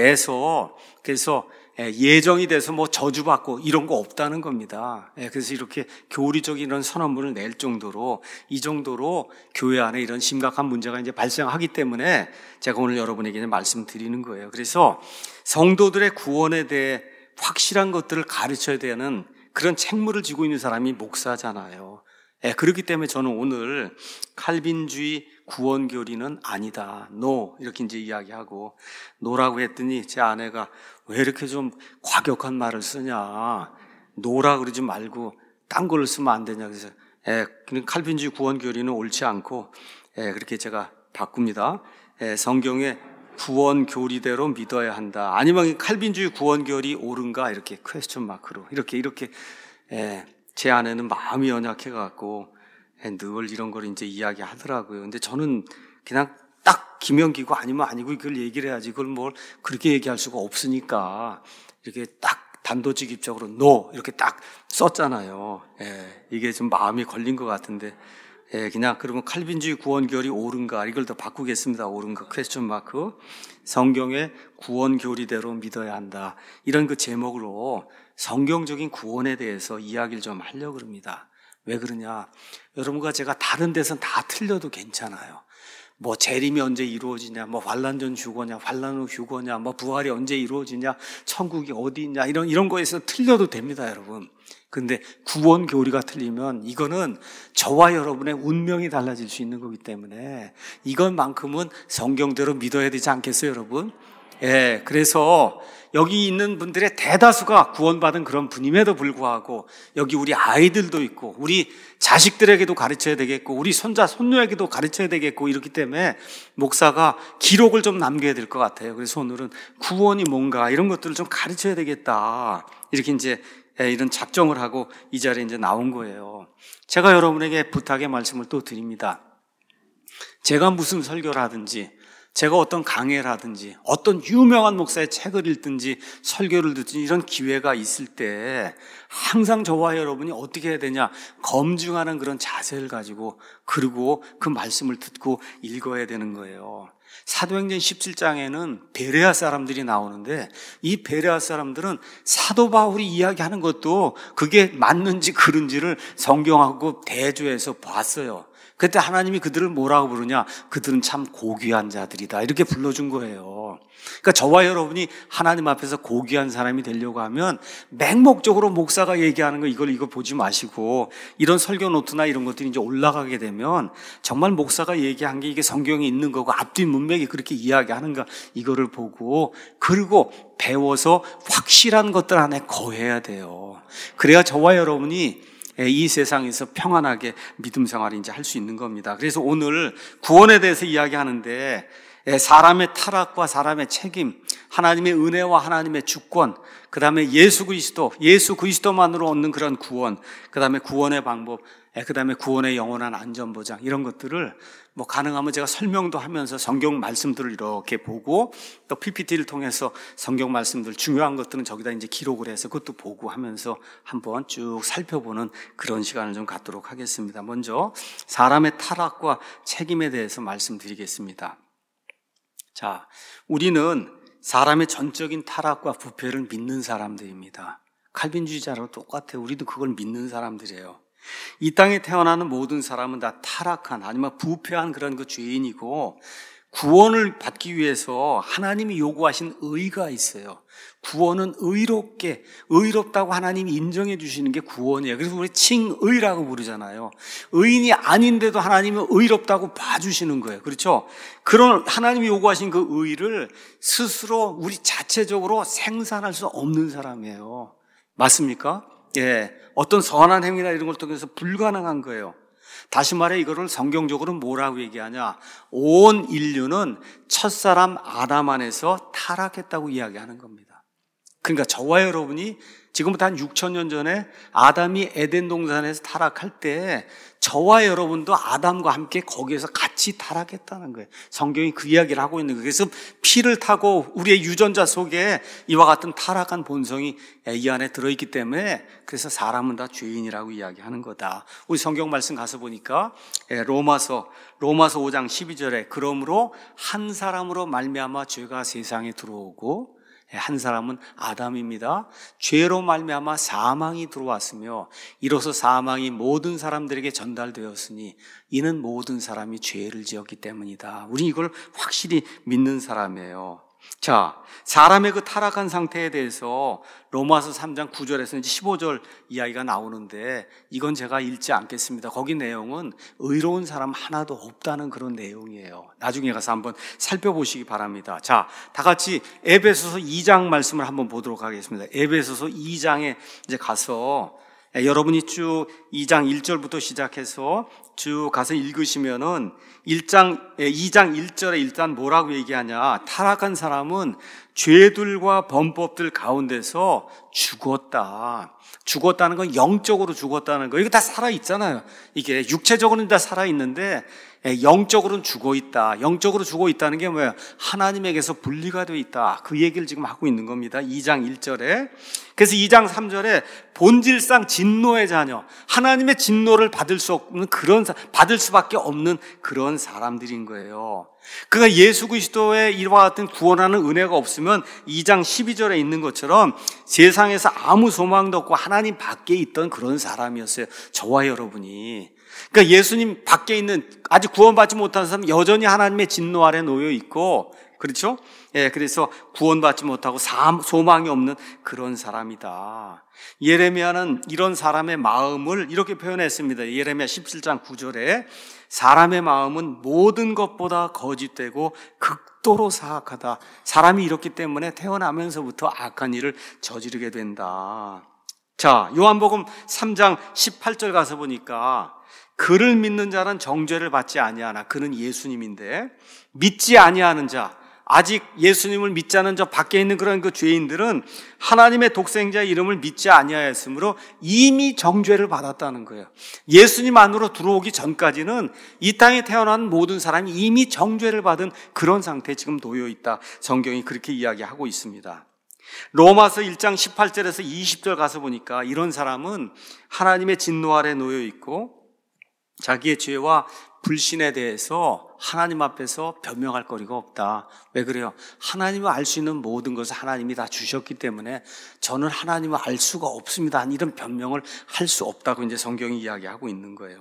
Speaker 1: 내서 그래서 예정이 돼서 뭐 저주받고 이런 거 없다는 겁니다. 그래서 이렇게 교리적인 이런 선언문을 낼 정도로 이 정도로 교회 안에 이런 심각한 문제가 이제 발생하기 때문에 제가 오늘 여러분에게 말씀드리는 거예요. 그래서 성도들의 구원에 대해 확실한 것들을 가르쳐야 되는 그런 책무를 지고 있는 사람이 목사잖아요. 예, 그렇기 때문에 저는 오늘 칼빈주의 구원 교리는 아니다. No. 이렇게 이제 이야기하고 노라고 했더니 제 아내가 왜 이렇게 좀 과격한 말을 쓰냐. 노라 그러지 말고 딴 걸로 쓰면 안 되냐. 그래서 예, 칼빈주의 구원 교리는 옳지 않고 예, 그렇게 제가 바꿉니다. 예, 성경의 구원 교리대로 믿어야 한다. 아니면 칼빈주의 구원 교리 옳은가 이렇게 퀘스천 마크로 이렇게 이렇게 예, 제 아내는 마음이 연약해갖고 늘 이런 걸 이제 이야기하더라고요. 근데 저는 그냥 딱 기명기고 아니면 아니고 이걸 얘기를 해야지 그걸 뭘 그렇게 얘기할 수가 없으니까 이렇게 딱 단도직입적으로 no 이렇게 딱 썼잖아요. 예, 이게 좀 마음이 걸린 것 같은데 예, 그냥 그러면 칼빈주의 구원교리 옳은가 이걸 더 바꾸겠습니다. 옳은가 퀘스천 마크 성경의 구원교리대로 믿어야 한다. 이런 그 제목으로 성경적인 구원에 대해서 이야기를 좀 하려고 합니다. 왜 그러냐? 여러분과 제가 다른 데선 다 틀려도 괜찮아요. 뭐 재림이 언제 이루어지냐, 뭐 환난 전 휴거냐, 환난 후 휴거냐, 뭐 부활이 언제 이루어지냐, 천국이 어디 있냐 이런 이런 거에서 틀려도 됩니다, 여러분. 근데 구원 교리가 틀리면 이거는 저와 여러분의 운명이 달라질 수 있는 거기 때문에 이것만큼은 성경대로 믿어야 되지 않겠어요, 여러분? 예, 그래서 여기 있는 분들의 대다수가 구원받은 그런 분임에도 불구하고 여기 우리 아이들도 있고 우리 자식들에게도 가르쳐야 되겠고 우리 손자, 손녀에게도 가르쳐야 되겠고 이렇기 때문에 목사가 기록을 좀 남겨야 될 것 같아요. 그래서 오늘은 구원이 뭔가 이런 것들을 좀 가르쳐야 되겠다. 이렇게 이제 이런 작정을 하고 이 자리에 이제 나온 거예요. 제가 여러분에게 부탁의 말씀을 또 드립니다. 제가 무슨 설교를 하든지 제가 어떤 강의를 하든지 어떤 유명한 목사의 책을 읽든지 설교를 듣든지 이런 기회가 있을 때 항상 저와 여러분이 어떻게 해야 되냐 검증하는 그런 자세를 가지고 그리고 그 말씀을 듣고 읽어야 되는 거예요. 사도행전 십칠 장에는 베레아 사람들이 나오는데 이 베레아 사람들은 사도 바울이 이야기하는 것도 그게 맞는지 그른지를 성경하고 대조해서 봤어요. 그때 하나님이 그들을 뭐라고 부르냐? 그들은 참 고귀한 자들이다. 이렇게 불러준 거예요. 그러니까 저와 여러분이 하나님 앞에서 고귀한 사람이 되려고 하면 맹목적으로 목사가 얘기하는 거 이걸 이거 보지 마시고 이런 설교 노트나 이런 것들이 이제 올라가게 되면 정말 목사가 얘기한 게 이게 성경에 있는 거고 앞뒤 문맥이 그렇게 이야기하는가 이거를 보고 그리고 배워서 확실한 것들 안에 거해야 돼요. 그래야 저와 여러분이 이 세상에서 평안하게 믿음 생활을 이제 할 수 있는 겁니다. 그래서 오늘 구원에 대해서 이야기하는데 사람의 타락과 사람의 책임, 하나님의 은혜와 하나님의 주권, 그 다음에 예수 그리스도, 예수 그리스도만으로 얻는 그런 구원, 그 다음에 구원의 방법, 그 다음에 구원의 영원한 안전보장 이런 것들을 뭐 가능하면 제가 설명도 하면서 성경 말씀들을 이렇게 보고 또 피피티를 통해서 성경 말씀들 중요한 것들은 저기다 이제 기록을 해서 그것도 보고 하면서 한번 쭉 살펴보는 그런 시간을 좀 갖도록 하겠습니다. 먼저 사람의 타락과 책임에 대해서 말씀드리겠습니다. 자, 우리는 사람의 전적인 타락과 부패를 믿는 사람들입니다. 칼빈주의자로 똑같아요. 우리도 그걸 믿는 사람들이에요. 이 땅에 태어나는 모든 사람은 다 타락한 아니면 부패한 그런 그 죄인이고 구원을 받기 위해서 하나님이 요구하신 의가 있어요. 구원은 의롭게, 의롭다고 하나님이 인정해 주시는 게 구원이에요. 그래서 우리 칭의라고 부르잖아요. 의인이 아닌데도 하나님은 의롭다고 봐주시는 거예요. 그렇죠? 그런 하나님이 요구하신 그 의를 스스로 우리 자체적으로 생산할 수 없는 사람이에요. 맞습니까? 예. 어떤 선한 행위나 이런 걸 통해서 불가능한 거예요. 다시 말해 이거를 성경적으로 뭐라고 얘기하냐? 온 인류는 첫사람 아담 안에서 타락했다고 이야기하는 겁니다. 그러니까 저와 여러분이 지금부터 한 육천 년 전에 아담이 에덴 동산에서 타락할 때 저와 여러분도 아담과 함께 거기에서 같이 타락했다는 거예요. 성경이 그 이야기를 하고 있는 거예요. 그래서 피를 타고 우리의 유전자 속에 이와 같은 타락한 본성이 이 안에 들어있기 때문에 그래서 사람은 다 죄인이라고 이야기하는 거다. 우리 성경 말씀 가서 보니까 로마서 로마서 오 장 십이 절에 그러므로 한 사람으로 말미암아 죄가 세상에 들어오고 한 사람은 아담입니다. 죄로 말미암아 사망이 들어왔으며 이로써 사망이 모든 사람들에게 전달되었으니 이는 모든 사람이 죄를 지었기 때문이다. 우리 이걸 확실히 믿는 사람이에요. 자, 사람의 그 타락한 상태에 대해서 로마서 삼 장 구 절에서 이제 십오 절 이야기가 나오는데 이건 제가 읽지 않겠습니다. 거기 내용은 의로운 사람 하나도 없다는 그런 내용이에요. 나중에 가서 한번 살펴보시기 바랍니다. 자, 다 같이 에베소서 이 장 말씀을 한번 보도록 하겠습니다. 에베소서 이 장에 이제 가서 여러분이 쭉 이 장 일 절부터 시작해서 쭉 가서 읽으시면은 일 장, 이 장 일 절에 일단 뭐라고 얘기하냐. 타락한 사람은 죄들과 범법들 가운데서 죽었다. 죽었다는 건 영적으로 죽었다는 거. 이거 다 살아있잖아요. 이게 육체적으로는 다 살아있는데 영적으로는 죽어있다. 영적으로 죽어있다는 게 뭐예요? 하나님에게서 분리가 되어 있다. 그 얘기를 지금 하고 있는 겁니다. 이 장 일 절에. 그래서 이 장 삼 절에 본질상 진노의 자녀, 하나님의 진노를 받을 수 없는 그런, 받을 수밖에 없는 그런 사람들인 거예요. 그러니까 예수 그리스도의 이와 같은 구원하는 은혜가 없으면 이 장 십이 절에 있는 것처럼 세상에서 아무 소망도 없고 하나님 밖에 있던 그런 사람이었어요. 저와 여러분이. 그러니까 예수님 밖에 있는 아직 구원받지 못한 사람은 여전히 하나님의 진노 아래 놓여 있고, 그렇죠? 예, 그래서 구원받지 못하고 소망이 없는 그런 사람이다. 예레미야는 이런 사람의 마음을 이렇게 표현했습니다. 예레미야 십칠 장 구 절에 사람의 마음은 모든 것보다 거짓되고 극도로 사악하다. 사람이 이렇기 때문에 태어나면서부터 악한 일을 저지르게 된다. 자, 요한복음 삼 장 십팔 절 가서 보니까 그를 믿는 자는 정죄를 받지 아니하나. 그는 예수님인데 믿지 아니하는 자, 아직 예수님을 믿지 않은 저 밖에 있는 그런 그 죄인들은 하나님의 독생자의 이름을 믿지 아니하였으므로 이미 정죄를 받았다는 거예요. 예수님 안으로 들어오기 전까지는 이 땅에 태어난 모든 사람이 이미 정죄를 받은 그런 상태에 지금 놓여 있다. 성경이 그렇게 이야기하고 있습니다. 로마서 일 장 십팔 절에서 이십 절 가서 보니까 이런 사람은 하나님의 진노 아래 놓여 있고 자기의 죄와 불신에 대해서 하나님 앞에서 변명할 거리가 없다. 왜 그래요? 하나님을 알 수 있는 모든 것을 하나님이 다 주셨기 때문에 저는 하나님을 알 수가 없습니다. 이런 변명을 할 수 없다고 이제 성경이 이야기하고 있는 거예요.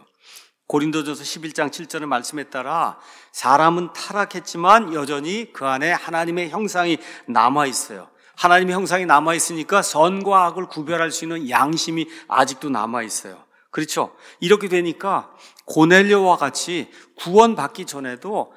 Speaker 1: 고린도전서 십일 장 칠 절의 말씀에 따라 사람은 타락했지만 여전히 그 안에 하나님의 형상이 남아 있어요. 하나님의 형상이 남아 있으니까 선과 악을 구별할 수 있는 양심이 아직도 남아 있어요. 그렇죠? 이렇게 되니까 고넬료와 같이 구원받기 전에도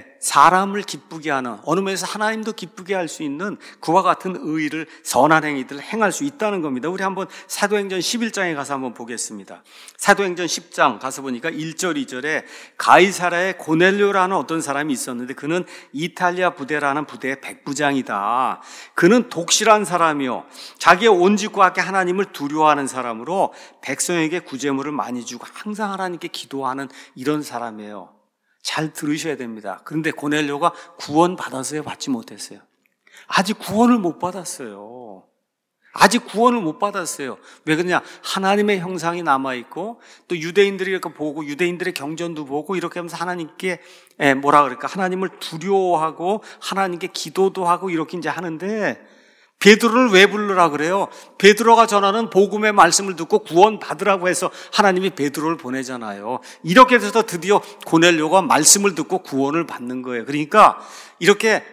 Speaker 1: 사람을 기쁘게 하는, 어느 면에서 하나님도 기쁘게 할 수 있는 그와 같은 의를, 선한 행위들을 행할 수 있다는 겁니다. 우리 한번 사도행전 십일 장에 가서 한번 보겠습니다. 사도행전 십 장 가서 보니까 일 절 이 절에 가이사라에 고넬료라는 어떤 사람이 있었는데 그는 이탈리아 부대라는 부대의 백부장이다. 그는 독실한 사람이요 자기의 온 집과 함께 하나님을 두려워하는 사람으로 백성에게 구제물을 많이 주고 항상 하나님께 기도하는 이런 사람이에요. 잘 들으셔야 됩니다. 그런데 고넬료가 구원 받았어요? 받지 못했어요? 아직 구원을 못 받았어요. 아직 구원을 못 받았어요. 왜 그러냐? 하나님의 형상이 남아있고 또 유대인들이 이렇게 보고 유대인들의 경전도 보고 이렇게 하면서 하나님께 뭐라 그럴까? 하나님을 두려워하고 하나님께 기도도 하고 이렇게 이제 하는데 베드로를 왜 부르라 그래요? 베드로가 전하는 복음의 말씀을 듣고 구원 받으라고 해서 하나님이 베드로를 보내잖아요. 이렇게 돼서 드디어 고넬료가 말씀을 듣고 구원을 받는 거예요. 그러니까 이렇게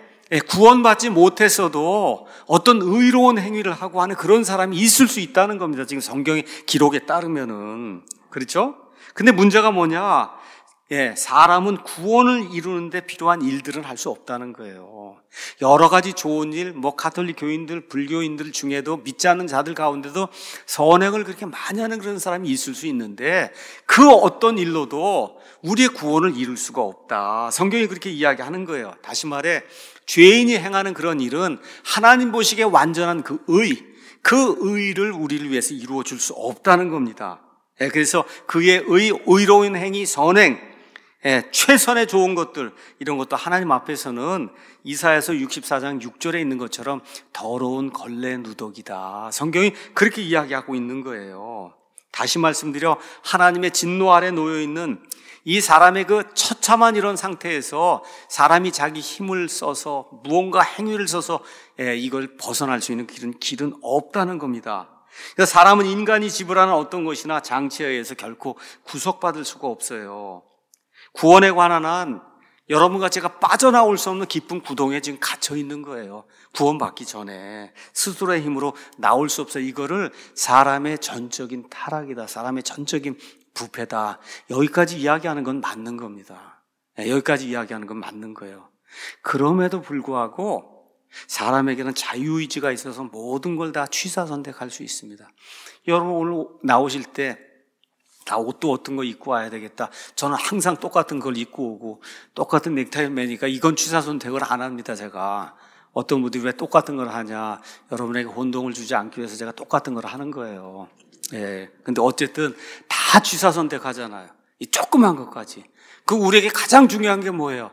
Speaker 1: 구원받지 못했어도 어떤 의로운 행위를 하고 하는 그런 사람이 있을 수 있다는 겁니다. 지금 성경의 기록에 따르면은. 그렇죠? 근데 문제가 뭐냐? 예, 사람은 구원을 이루는데 필요한 일들은 할 수 없다는 거예요. 여러 가지 좋은 일, 뭐 가톨릭 교인들, 불교인들 중에도 믿지 않는 자들 가운데도 선행을 그렇게 많이 하는 그런 사람이 있을 수 있는데 그 어떤 일로도 우리의 구원을 이룰 수가 없다. 성경이 그렇게 이야기하는 거예요. 다시 말해 죄인이 행하는 그런 일은 하나님 보시기에 완전한 그 의, 그 의를 우리를 위해서 이루어 줄 수 없다는 겁니다. 예, 그래서 그의 의, 의로운 행위, 선행, 예, 최선의 좋은 것들 이런 것도 하나님 앞에서는 이사야서 육십사 장 육 절에 있는 것처럼 더러운 걸레 누더기다. 성경이 그렇게 이야기하고 있는 거예요. 다시 말씀드려 하나님의 진노 아래 놓여 있는 이 사람의 그 처참한 이런 상태에서 사람이 자기 힘을 써서 무언가 행위를 써서 예, 이걸 벗어날 수 있는 길은 길은 없다는 겁니다. 그래서 사람은 인간이 지불하는 어떤 것이나 장치에 의해서 결코 구속받을 수가 없어요. 구원에 관한 한 여러분과 제가 빠져나올 수 없는 깊은 구덩이에 지금 갇혀 있는 거예요. 구원받기 전에 스스로의 힘으로 나올 수 없어요. 이거를 사람의 전적인 타락이다, 사람의 전적인 부패다, 여기까지 이야기하는 건 맞는 겁니다. 여기까지 이야기하는 건 맞는 거예요. 그럼에도 불구하고 사람에게는 자유의지가 있어서 모든 걸 다 취사선택할 수 있습니다. 여러분 오늘 나오실 때 다 옷도 어떤 거 입고 와야 되겠다. 저는 항상 똑같은 걸 입고 오고 똑같은 넥타이 매니까 이건 취사선택을 안 합니다. 제가 어떤 분들이 왜 똑같은 걸 하냐, 여러분에게 혼동을 주지 않기 위해서 제가 똑같은 걸 하는 거예요. 예. 근데 어쨌든 다 취사선택하잖아요. 이 조그만 것까지. 그 우리에게 가장 중요한 게 뭐예요?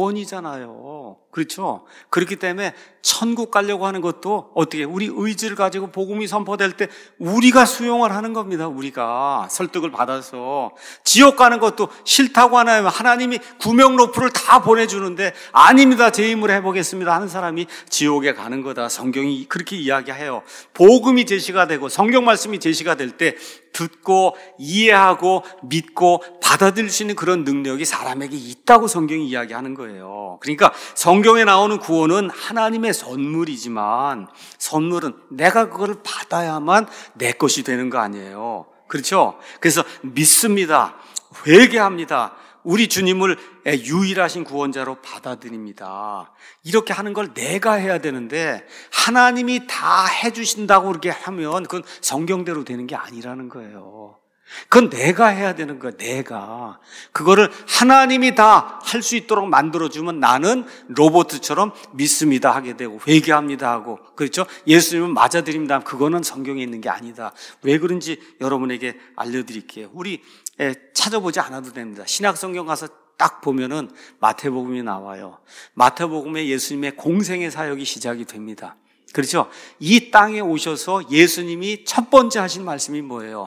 Speaker 1: 구원이잖아요. 그렇죠? 그렇기 때문에 천국 가려고 하는 것도 어떻게 우리 의지를 가지고 복음이 선포될 때 우리가 수용을 하는 겁니다. 우리가 설득을 받아서. 지옥 가는 것도 싫다고 하나요? 하나님이 구명로프를 다 보내주는데 아닙니다, 제 힘으로 해보겠습니다 하는 사람이 지옥에 가는 거다. 성경이 그렇게 이야기해요. 복음이 제시가 되고 성경 말씀이 제시가 될 때 듣고 이해하고 믿고 받아들일 수 있는 그런 능력이 사람에게 있다고 성경이 이야기하는 거예요. 그러니까 성경에 나오는 구원은 하나님의 선물이지만 선물은 내가 그걸 받아야만 내 것이 되는 거 아니에요. 그렇죠? 그래서 믿습니다. 회개합니다. 우리 주님을 유일하신 구원자로 받아들입니다. 이렇게 하는 걸 내가 해야 되는데 하나님이 다 해주신다고 그렇게 하면 그건 성경대로 되는 게 아니라는 거예요. 그건 내가 해야 되는 거야. 내가 그거를 하나님이 다 할 수 있도록 만들어주면 나는 로봇처럼 믿습니다 하게 되고 회개합니다 하고, 그렇죠? 예수님은 맞아드립니다. 그거는 성경에 있는 게 아니다. 왜 그런지 여러분에게 알려드릴게요. 우리 찾아보지 않아도 됩니다. 신약성경 가서 딱 보면은 마태복음이 나와요. 마태복음에 예수님의 공생의 사역이 시작이 됩니다. 그렇죠? 이 땅에 오셔서 예수님이 첫 번째 하신 말씀이 뭐예요?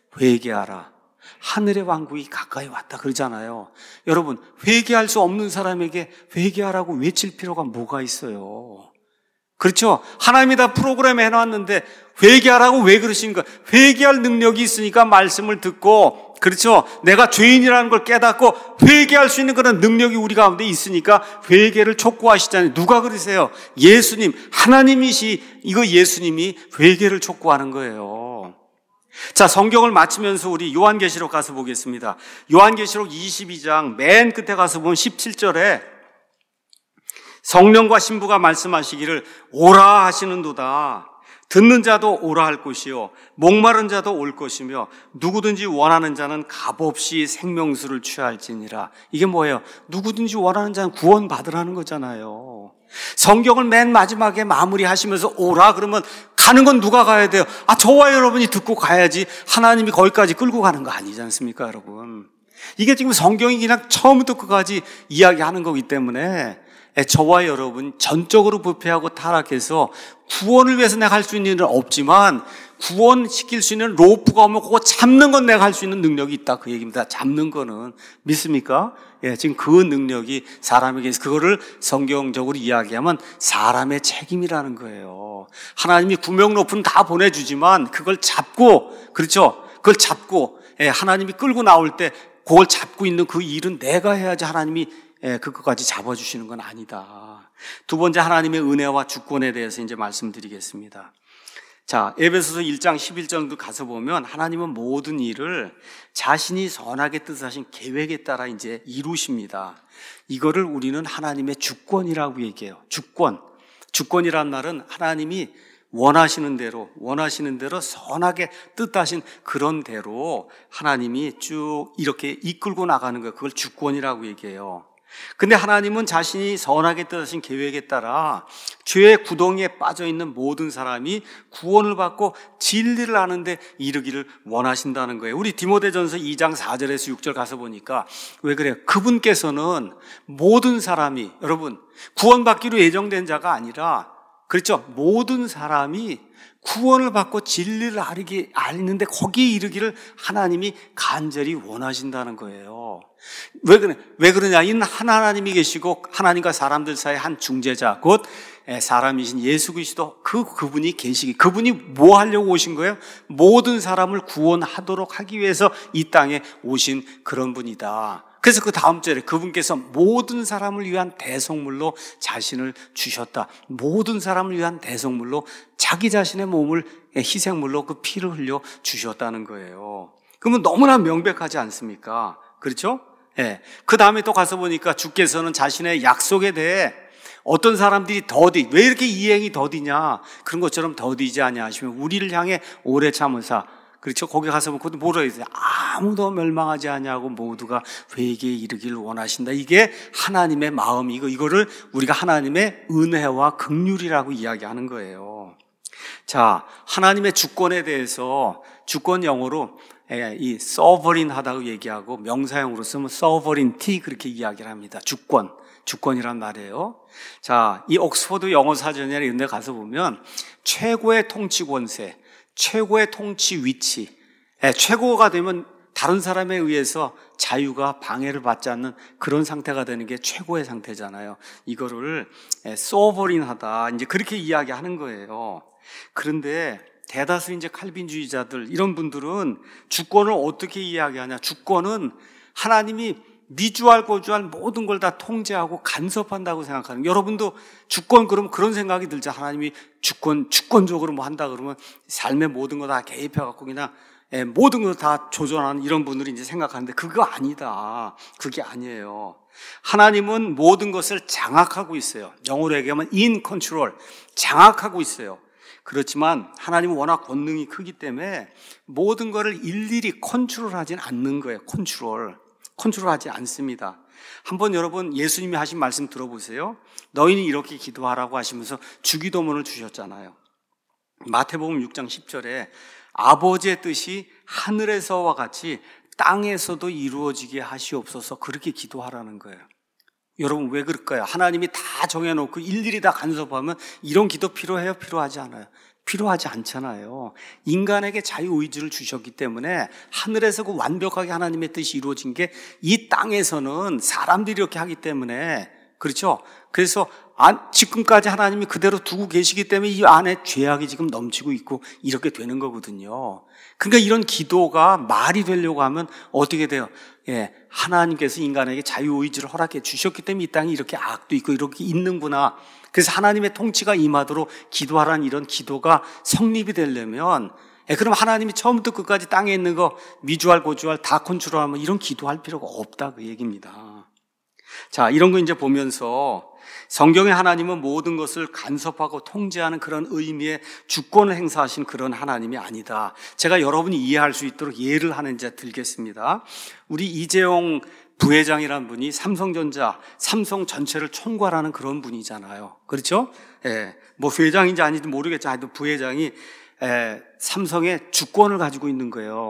Speaker 1: 회개하라. 하늘의 왕국이 가까이 왔다 그러잖아요. 여러분, 회개할 수 없는 사람에게 회개하라고 외칠 필요가 뭐가 있어요? 그렇죠? 하나님이 다 프로그램에 해놨는데 회개하라고 왜 그러신가? 회개할 능력이 있으니까 말씀을 듣고, 그렇죠? 내가 죄인이라는 걸 깨닫고 회개할 수 있는 그런 능력이 우리 가운데 있으니까 회개를 촉구하시잖아요. 누가 그러세요? 예수님, 하나님이시, 이거 예수님이 회개를 촉구하는 거예요. 자, 성경을 마치면서 우리 요한계시록 가서 보겠습니다. 요한계시록 이십이 장 맨 끝에 가서 보면 십칠 절에 성령과 신부가 말씀하시기를 오라 하시는도다. 듣는 자도 오라 할 것이요 목마른 자도 올 것이며 누구든지 원하는 자는 값없이 생명수를 취할지니라. 이게 뭐예요? 누구든지 원하는 자는 구원 받으라는 거잖아요. 성경을 맨 마지막에 마무리하시면서 오라 그러면 가는 건 누가 가야 돼요? 아, 저와 여러분이 듣고 가야지. 하나님이 거기까지 끌고 가는 거 아니지 않습니까, 여러분? 이게 지금 성경이 그냥 처음부터 끝까지 이야기하는 거기 때문에 저와 여러분 전적으로 부패하고 타락해서 구원을 위해서 내가 할 수 있는 일은 없지만 구원시킬 수 있는 로프가 오면 그거 잡는 건 내가 할 수 있는 능력이 있다. 그 얘기입니다. 잡는 거는. 믿습니까? 예, 지금 그 능력이 사람에게 있어. 그거를 성경적으로 이야기하면 사람의 책임이라는 거예요. 하나님이 구명 로프는 다 보내주지만 그걸 잡고, 그렇죠? 그걸 잡고, 예, 하나님이 끌고 나올 때 그걸 잡고 있는 그 일은 내가 해야지 하나님이 예, 그것까지 잡아주시는 건 아니다. 두 번째, 하나님의 은혜와 주권에 대해서 이제 말씀드리겠습니다. 자, 에베소서 일 장 십일 절도 가서 보면 하나님은 모든 일을 자신이 선하게 뜻하신 계획에 따라 이제 이루십니다. 이거를 우리는 하나님의 주권이라고 얘기해요. 주권. 주권이란 말은 하나님이 원하시는 대로, 원하시는 대로 선하게 뜻하신 그런 대로 하나님이 쭉 이렇게 이끌고 나가는 거예요. 그걸 주권이라고 얘기해요. 근데 하나님은 자신이 선하게 뜻하신 계획에 따라 죄의 구덩이에 빠져 있는 모든 사람이 구원을 받고 진리를 아는데 이르기를 원하신다는 거예요. 우리 디모데전서 이 장 사 절에서 육 절 가서 보니까 왜 그래요? 그분께서는 모든 사람이, 여러분, 구원받기로 예정된 자가 아니라, 그렇죠? 모든 사람이 구원을 받고 진리를 알게 알는데 거기에 이르기를 하나님이 간절히 원하신다는 거예요. 왜 그래? 왜 그러냐? 이는 한 하나님이 계시고 하나님과 사람들 사이의 한 중재자, 곧 사람이신 예수 그리스도, 그 그분이 계시기, 그분이 뭐 하려고 오신 거예요? 모든 사람을 구원하도록 하기 위해서 이 땅에 오신 그런 분이다. 그래서 그 다음 절에 그분께서 모든 사람을 위한 대속물로 자신을 주셨다. 모든 사람을 위한 대속물로 자기 자신의 몸을 희생물로 그 피를 흘려 주셨다는 거예요. 그러면 너무나 명백하지 않습니까? 그렇죠? 예. 그 다음에 또 가서 보니까 주께서는 자신의 약속에 대해 어떤 사람들이 더디, 왜 이렇게 이행이 더디냐, 그런 것처럼 더디지 않냐 하시면 우리를 향해 오래 참으사, 그렇죠? 거기 가서 보면 뭐라 해야 아무도 멸망하지 않냐고 모두가 회개에 이르기를 원하신다. 이게 하나님의 마음이고 이거를 우리가 하나님의 은혜와 긍휼이라고 이야기하는 거예요. 자, 하나님의 주권에 대해서 주권 영어로 이 sovereign하다고 얘기하고 명사형으로 쓰면 sovereignty 그렇게 이야기를 합니다. 주권, 주권이란 말이에요. 자, 이 옥스퍼드 영어 사전이나 이런 데 가서 보면 최고의 통치 권세, 최고의 통치 위치, 예, 최고가 되면 다른 사람에 의해서 자유가 방해를 받지 않는 그런 상태가 되는 게 최고의 상태잖아요. 이거를 예, 소버린하다 이제 그렇게 이야기하는 거예요. 그런데 대다수 이제 칼빈주의자들 이런 분들은 주권을 어떻게 이야기하냐? 주권은 하나님이 미주알 고주알 모든 걸 다 통제하고 간섭한다고 생각하는. 여러분도 주권 그러면 그런 생각이 들죠. 하나님이 주권 주권적으로 뭐 한다 그러면 삶의 모든 거 다 개입해 갖고 그냥 예, 모든 걸 다 조절하는 이런 분들이 이제 생각하는데 그거 아니다. 그게 아니에요. 하나님은 모든 것을 장악하고 있어요. 영어로 얘기하면 in control, 장악하고 있어요. 그렇지만 하나님은 워낙 권능이 크기 때문에 모든 것을 일일이 컨트롤하진 않는 거예요. 컨트롤. 컨트롤하지 않습니다. 한번 여러분 예수님이 하신 말씀 들어보세요. 너희는 이렇게 기도하라고 하시면서 주기도문을 주셨잖아요. 마태복음 육 장 십 절에 아버지의 뜻이 하늘에서와 같이 땅에서도 이루어지게 하시옵소서 그렇게 기도하라는 거예요. 여러분 왜 그럴까요? 하나님이 다 정해놓고 일일이 다 간섭하면 이런 기도 필요해요? 필요하지 않아요? 필요하지 않잖아요. 인간에게 자유의지를 주셨기 때문에 하늘에서 그 완벽하게 하나님의 뜻이 이루어진 게 이 땅에서는 사람들이 이렇게 하기 때문에 그렇죠? 그래서 지금까지 하나님이 그대로 두고 계시기 때문에 이 안에 죄악이 지금 넘치고 있고 이렇게 되는 거거든요. 그러니까 이런 기도가 말이 되려고 하면 어떻게 돼요? 예, 하나님께서 인간에게 자유의지를 허락해 주셨기 때문에 이 땅에 이렇게 악도 있고 이렇게 있는구나. 그래서 하나님의 통치가 임하도록 기도하라는 이런 기도가 성립이 되려면 예, 그럼 하나님이 처음부터 끝까지 땅에 있는 거 미주알 고주알 다 컨트롤하면 이런 기도할 필요가 없다 그 얘기입니다. 자, 이런 거 이제 보면서 성경의 하나님은 모든 것을 간섭하고 통제하는 그런 의미의 주권을 행사하신 그런 하나님이 아니다. 제가 여러분이 이해할 수 있도록 예를 하나 이제 들겠습니다. 우리 이재용 부회장이라는 분이 삼성전자, 삼성 전체를 총괄하는 그런 분이잖아요. 그렇죠? 예, 뭐 회장인지 아닌지 모르겠지만 하여튼 부회장이 예, 삼성의 주권을 가지고 있는 거예요.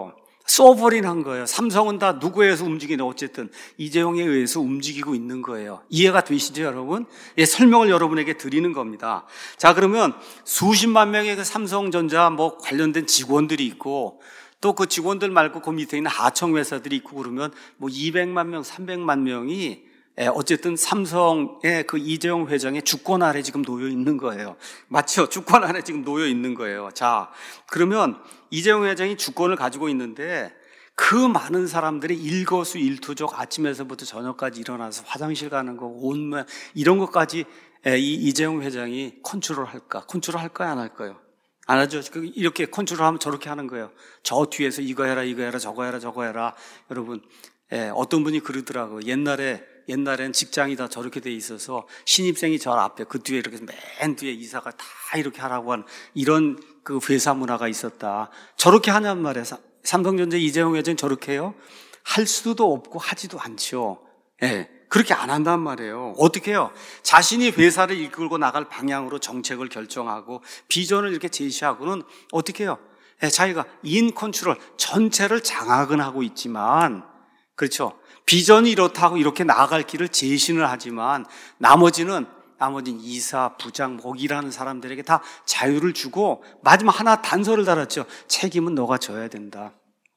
Speaker 1: 소버린한 거예요. 삼성은 다 누구에 의해서 움직이냐. 어쨌든 이재용에 의해서 움직이고 있는 거예요. 이해가 되시죠, 여러분? 예, 설명을 여러분에게 드리는 겁니다. 자, 그러면 수십만 명의 그 삼성전자 뭐 관련된 직원들이 있고, 또 그 직원들 말고 그 밑에 있는 하청 회사들이 있고 그러면 뭐 이백만 명, 삼백만 명이 예, 어쨌든 삼성의 그 이재용 회장의 주권 아래 지금 놓여 있는 거예요. 맞죠? 주권 아래 지금 놓여 있는 거예요. 자, 그러면 이재용 회장이 주권을 가지고 있는데 그 많은 사람들이 일거수일투족 아침에서부터 저녁까지 일어나서 화장실 가는 거, 온몸 이런 것까지 이 이재용 회장이 컨트롤 할까? 컨트롤 할까요? 안 할까요? 안 하죠. 이렇게 컨트롤하면 저렇게 하는 거예요. 저 뒤에서 이거 해라, 이거 해라, 저거 해라, 저거 해라. 여러분, 예, 어떤 분이 그러더라고요. 옛날에 옛날엔 직장이 다 저렇게 돼 있어서 신입생이 저 앞에 그 뒤에 이렇게 맨 뒤에 이사가 다 이렇게 하라고 하는 이런 그 회사 문화가 있었다. 저렇게 하냔 말이에요. 삼성전자 이재용 회장이 저렇게 해요? 할 수도 없고 하지도 않죠. 예, 그렇게 안 한단 말이에요. 어떻게 해요? 자신이 회사를 이끌고 나갈 방향으로 정책을 결정하고 비전을 이렇게 제시하고는 어떻게 해요? 예, 자기가 인 컨트롤 전체를 장악은 하고 있지만, 그렇죠? 비전이 이렇다고 이렇게 나아갈 길을 제시는 하지만 나머지는 나머지는 이사, 부장, 뭐 일하는 사람들에게 다 자유를 주고 마지막 하나 단서를 달았죠. 책임은 너가 져야 된다.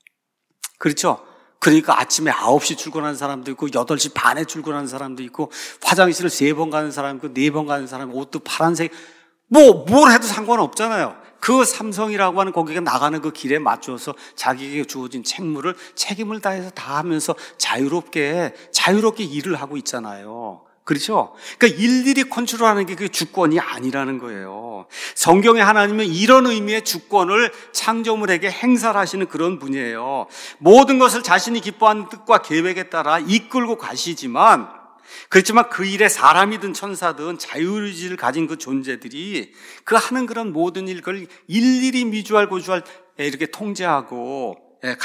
Speaker 1: 그렇죠? 그러니까 아침에 아홉 시 출근하는 사람도 있고 여덟 시 반에 출근하는 사람도 있고 화장실을 세 번 가는 사람 있고 네 번 가는 사람, 옷도 파란색, 뭐 뭘 해도 상관없잖아요. 그 삼성이라고 하는 거기가 나가는 그 길에 맞춰서 자기에게 주어진 책무를 책임을 다해서 다 하면서 자유롭게 자유롭게 일을 하고 있잖아요. 그렇죠? 그러니까 일일이 컨트롤하는 게 그게 주권이 아니라는 거예요. 성경의 하나님은 이런 의미의 주권을 창조물에게 행사를 하시는 그런 분이에요. 모든 것을 자신이 기뻐하는 뜻과 계획에 따라 이끌고 가시지만, 그렇지만 그 일에 사람이든 천사든 자유의지를 가진 그 존재들이 그 하는 그런 모든 일을 일일이 미주알 고주알 이렇게 통제하고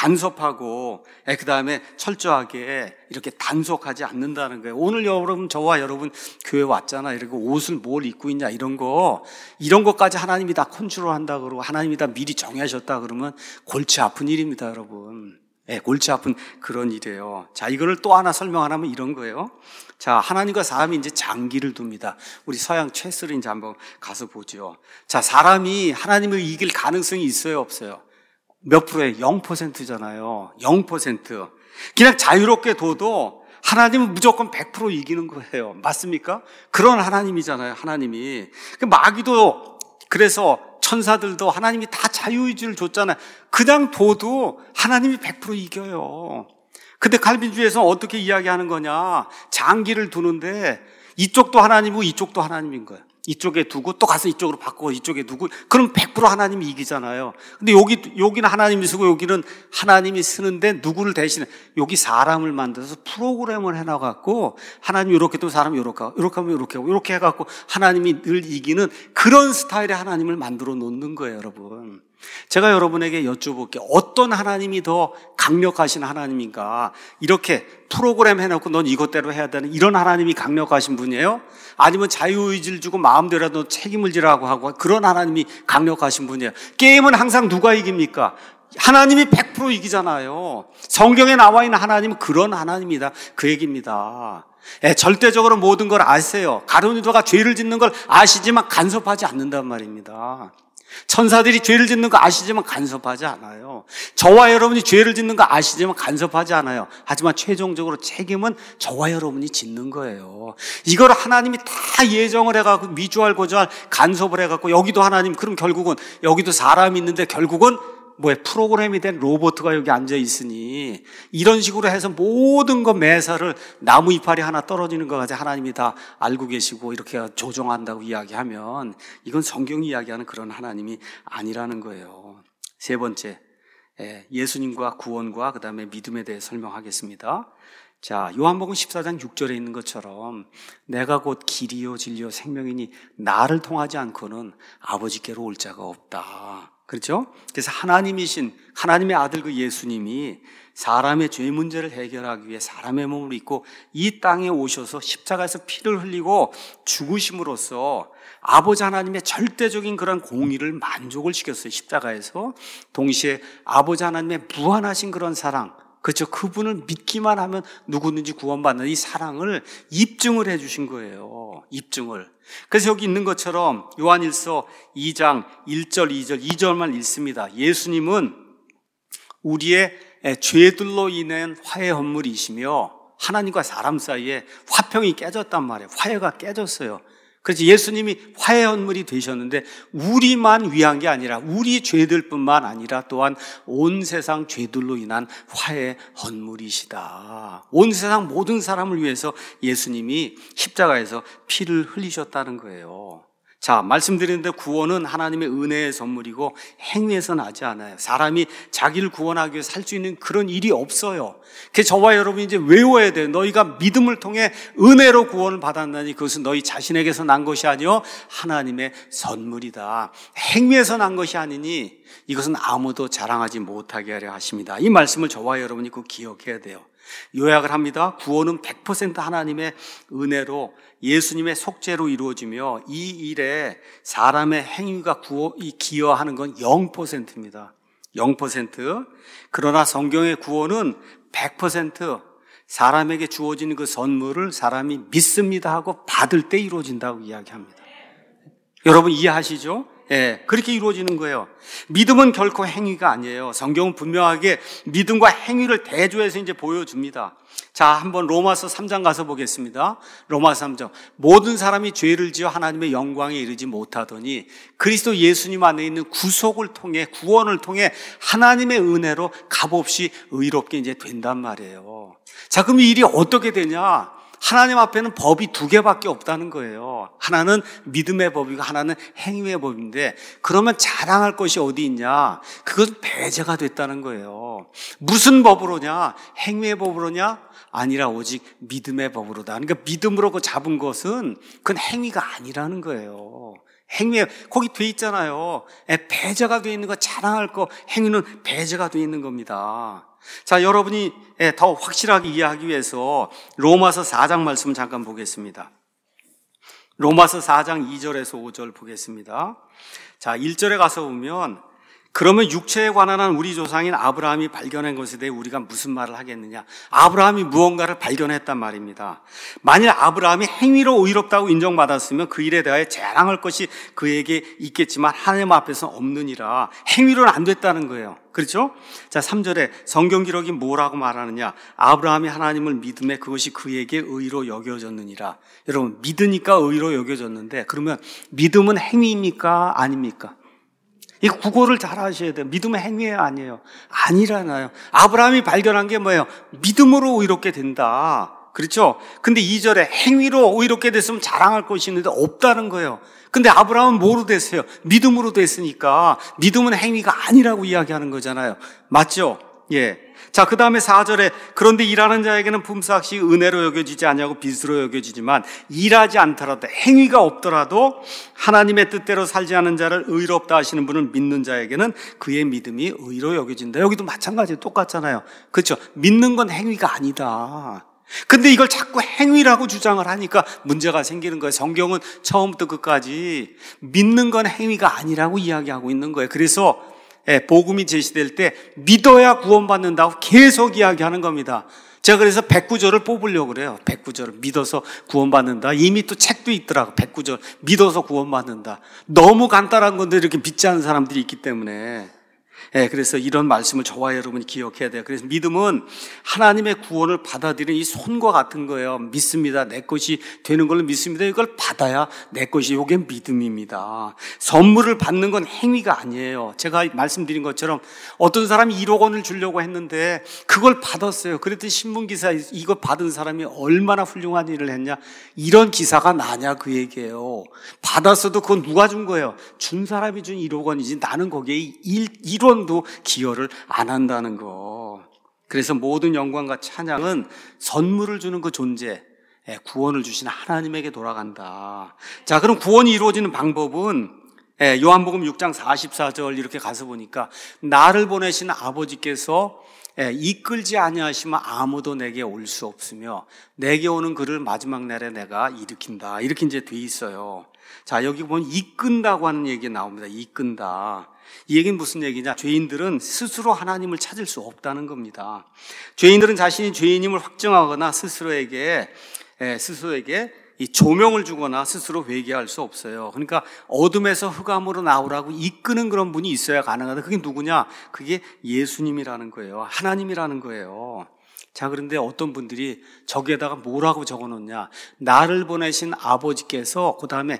Speaker 1: 간섭하고 그 다음에 철저하게 이렇게 단속하지 않는다는 거예요. 오늘 여러분, 저와 여러분 교회 왔잖아. 이렇게 옷을 뭘 입고 있냐 이런 거 이런 것까지 하나님이 다 컨트롤한다 그러고 하나님이 다 미리 정하셨다 그러면 골치 아픈 일입니다, 여러분. 네, 골치 아픈 그런 일이에요. 자, 이거를 또 하나 설명하면 이런 거예요. 자, 하나님과 사람이 이제 장기를 둡니다. 우리 서양 체스를 이제 한번 가서 보죠. 자, 사람이 하나님을 이길 가능성이 있어요, 없어요? 몇 프로에 영 퍼센트잖아요. 영 퍼센트. 그냥 자유롭게 둬도 하나님은 무조건 백 퍼센트 이기는 거예요. 맞습니까? 그런 하나님이잖아요, 하나님이. 마귀도 그래서 천사들도 하나님이 다 자유의지를 줬잖아요. 그냥 둬도 하나님이 백 퍼센트 이겨요. 근데 칼빈주의에서 어떻게 이야기하는 거냐? 장기를 두는데 이쪽도 하나님이고 이쪽도 하나님인 거예요. 이쪽에 두고 또 가서 이쪽으로 바꾸고 이쪽에 두고 그럼 백 퍼센트 하나님이 이기잖아요. 근데 여기, 여기는 하나님이 쓰고 여기는 하나님이 쓰는데 누구를 대신해? 여기 사람을 만들어서 프로그램을 해놔갖고 하나님이 이렇게 또 사람이 이렇게 하고 이렇게 하면 이렇게 하고 이렇게 해갖고 하나님이 늘 이기는 그런 스타일의 하나님을 만들어 놓는 거예요, 여러분. 제가 여러분에게 여쭤볼게요. 어떤 하나님이 더 강력하신 하나님인가? 이렇게 프로그램 해놓고 넌 이것대로 해야 되는 이런 하나님이 강력하신 분이에요? 아니면 자유의지를 주고 마음대로라도 책임을 지라고 하고 그런 하나님이 강력하신 분이에요? 게임은 항상 누가 이깁니까? 하나님이 백 퍼센트 이기잖아요. 성경에 나와 있는 하나님은 그런 하나님이다. 그 얘기입니다. 예, 절대적으로 모든 걸 아세요. 가룟 유다가 죄를 짓는 걸 아시지만 간섭하지 않는단 말입니다. 천사들이 죄를 짓는 거 아시지만 간섭하지 않아요. 저와 여러분이 죄를 짓는 거 아시지만 간섭하지 않아요. 하지만 최종적으로 책임은 저와 여러분이 짓는 거예요. 이걸 하나님이 다 예정을 해갖고 미주알 고주알 간섭을 해갖고 여기도 하나님, 그럼 결국은 여기도 사람이 있는데 결국은 뭐에 프로그램이 된 로봇가 여기 앉아 있으니 이런 식으로 해서 모든 거 매사를 나무 이파리 하나 떨어지는 것까지 하나님이 다 알고 계시고 이렇게 조정한다고 이야기하면 이건 성경이 이야기하는 그런 하나님이 아니라는 거예요. 세 번째, 예수님과 구원과 그 다음에 믿음에 대해 설명하겠습니다. 자, 요한복음 십사 장 육 절에 있는 것처럼 내가 곧 길이요 진리요 생명이니 나를 통하지 않고는 아버지께로 올 자가 없다. 그렇죠? 그래서 하나님이신 하나님의 아들 그 예수님이 사람의 죄 문제를 해결하기 위해 사람의 몸을 입고 이 땅에 오셔서 십자가에서 피를 흘리고 죽으심으로써 아버지 하나님의 절대적인 그런 공의를 만족을 시켰어요. 십자가에서. 동시에 아버지 하나님의 무한하신 그런 사랑, 그렇죠? 그분을 믿기만 하면 누구든지 구원받는 이 사랑을 입증을 해 주신 거예요. 입증을. 그래서 여기 있는 것처럼 요한일서 이 장 일 절 이 절 이 절만 읽습니다. 예수님은 우리의 죄들로 인한 화해 헌물이시며 하나님과 사람 사이에 화평이 깨졌단 말이에요. 화해가 깨졌어요. 그래서 예수님이 화해 헌물이 되셨는데 우리만 위한 게 아니라 우리 죄들뿐만 아니라 또한 온 세상 죄들로 인한 화해 헌물이시다. 온 세상 모든 사람을 위해서 예수님이 십자가에서 피를 흘리셨다는 거예요. 자, 말씀드리는데 구원은 하나님의 은혜의 선물이고 행위에서 나지 않아요. 사람이 자기를 구원하기 위해 살 수 있는 그런 일이 없어요. 그래서 저와 여러분이 이제 외워야 돼요. 너희가 믿음을 통해 은혜로 구원을 받았나니 그것은 너희 자신에게서 난 것이 아니요 하나님의 선물이다. 행위에서 난 것이 아니니 이것은 아무도 자랑하지 못하게 하려 하십니다. 이 말씀을 저와 여러분이 꼭 기억해야 돼요. 요약을 합니다. 구원은 백 퍼센트 하나님의 은혜로 예수님의 속죄로 이루어지며 이 일에 사람의 행위가 구호, 기여하는 건 영 퍼센트입니다. 영 퍼센트. 그러나 성경의 구원은 백 퍼센트 사람에게 주어지는 그 선물을 사람이 믿습니다 하고 받을 때 이루어진다고 이야기합니다. 여러분 이해하시죠? 예, 그렇게 이루어지는 거예요. 믿음은 결코 행위가 아니에요. 성경은 분명하게 믿음과 행위를 대조해서 이제 보여줍니다. 자, 한번 로마서 삼 장 가서 보겠습니다. 로마서 삼 장. 모든 사람이 죄를 지어 하나님의 영광에 이르지 못하더니 그리스도 예수님 안에 있는 구속을 통해 구원을 통해 하나님의 은혜로 값없이 의롭게 이제 된단 말이에요. 자, 그럼 이 일이 어떻게 되냐? 하나님 앞에는 법이 두 개밖에 없다는 거예요. 하나는 믿음의 법이고 하나는 행위의 법인데 그러면 자랑할 것이 어디 있냐? 그것은 배제가 됐다는 거예요. 무슨 법으로냐? 행위의 법으로냐? 아니라 오직 믿음의 법으로다. 그러니까 믿음으로 그 잡은 것은 그건 행위가 아니라는 거예요. 행위에 거기 돼 있잖아요. 배제가 돼 있는 거 자랑할 거 행위는 배제가 돼 있는 겁니다. 자, 여러분이 더 확실하게 이해하기 위해서 로마서 사 장 말씀 잠깐 보겠습니다. 로마서 사 장 이 절에서 오 절 보겠습니다. 자, 일 절에 가서 보면 그러면 육체에 관한 한 우리 조상인 아브라함이 발견한 것에 대해 우리가 무슨 말을 하겠느냐? 아브라함이 무언가를 발견했단 말입니다. 만일 아브라함이 행위로 의롭다고 인정받았으면 그 일에 대하여 자랑할 것이 그에게 있겠지만 하나님 앞에서는 없느니라. 행위로는 안 됐다는 거예요. 그렇죠? 자, 삼 절에 성경 기록이 뭐라고 말하느냐? 아브라함이 하나님을 믿음에 그것이 그에게 의로 여겨졌느니라. 여러분, 믿으니까 의로 여겨졌는데 그러면 믿음은 행위입니까? 아닙니까? 이 국어를 잘 하셔야 돼요. 믿음의 행위 아니에요. 아니라나요. 아브라함이 발견한 게 뭐예요? 믿음으로 의롭게 된다. 그렇죠? 근데 이 절에 행위로 의롭게 됐으면 자랑할 것이 있는데 없다는 거예요. 근데 아브라함은 뭐로 됐어요? 믿음으로 됐으니까 믿음은 행위가 아니라고 이야기하는 거잖아요. 맞죠? 예. 자, 그 다음에 사 절에 그런데 일하는 자에게는 품삯이 은혜로 여겨지지 아니하고 빚으로 여겨지지만 일하지 않더라도 행위가 없더라도 하나님의 뜻대로 살지 않은 자를 의롭다 하시는 분을 믿는 자에게는 그의 믿음이 의로 여겨진다. 여기도 마찬가지로 똑같잖아요. 그렇죠? 믿는 건 행위가 아니다. 근데 이걸 자꾸 행위라고 주장을 하니까 문제가 생기는 거예요. 성경은 처음부터 끝까지 믿는 건 행위가 아니라고 이야기하고 있는 거예요. 그래서 예, 복음이 제시될 때 믿어야 구원받는다고 계속 이야기하는 겁니다. 제가 그래서 백구 절을 뽑으려고 그래요. 백구 절을 믿어서 구원받는다. 이미 또 책도 있더라고. 백구 절 믿어서 구원받는다. 너무 간단한 건데 이렇게 믿지 않는 사람들이 있기 때문에 예, 그래서 이런 말씀을 저와 여러분이 기억해야 돼요. 그래서 믿음은 하나님의 구원을 받아들이는 이 손과 같은 거예요. 믿습니다. 내 것이 되는 걸로 믿습니다. 이걸 받아야 내 것이 이게 믿음입니다. 선물을 받는 건 행위가 아니에요. 제가 말씀드린 것처럼 어떤 사람이 일억 원을 주려고 했는데 그걸 받았어요. 그랬더니 신문기사 이거 받은 사람이 얼마나 훌륭한 일을 했냐. 이런 기사가 나냐 그 얘기예요. 받았어도 그건 누가 준 거예요? 준 사람이 준 일억 원이지 나는 거기에 일, 일원 도 기여를 안 한다는 거. 그래서 모든 영광과 찬양은 선물을 주는 그 존재, 구원을 주신 하나님에게 돌아간다. 자, 그럼 구원이 이루어지는 방법은 예, 요한복음 육 장 사십사 절 이렇게 가서 보니까 나를 보내신 아버지께서 예, 이끌지 아니하시면 아무도 내게 올 수 없으며 내게 오는 그를 마지막 날에 내가 일으킨다. 이렇게 이제 돼 있어요. 자, 여기 보면 이끈다고 하는 얘기가 나옵니다. 이끈다. 이 얘기는 무슨 얘기냐? 죄인들은 스스로 하나님을 찾을 수 없다는 겁니다. 죄인들은 자신이 죄인임을 확증하거나 스스로에게 예, 스스로에게 이 조명을 주거나 스스로 회개할 수 없어요. 그러니까 어둠에서 흑암으로 나오라고 이끄는 그런 분이 있어야 가능하다. 그게 누구냐? 그게 예수님이라는 거예요. 하나님이라는 거예요. 자, 그런데 어떤 분들이 저기에다가 뭐라고 적어놓냐? 나를 보내신 아버지께서 그 다음에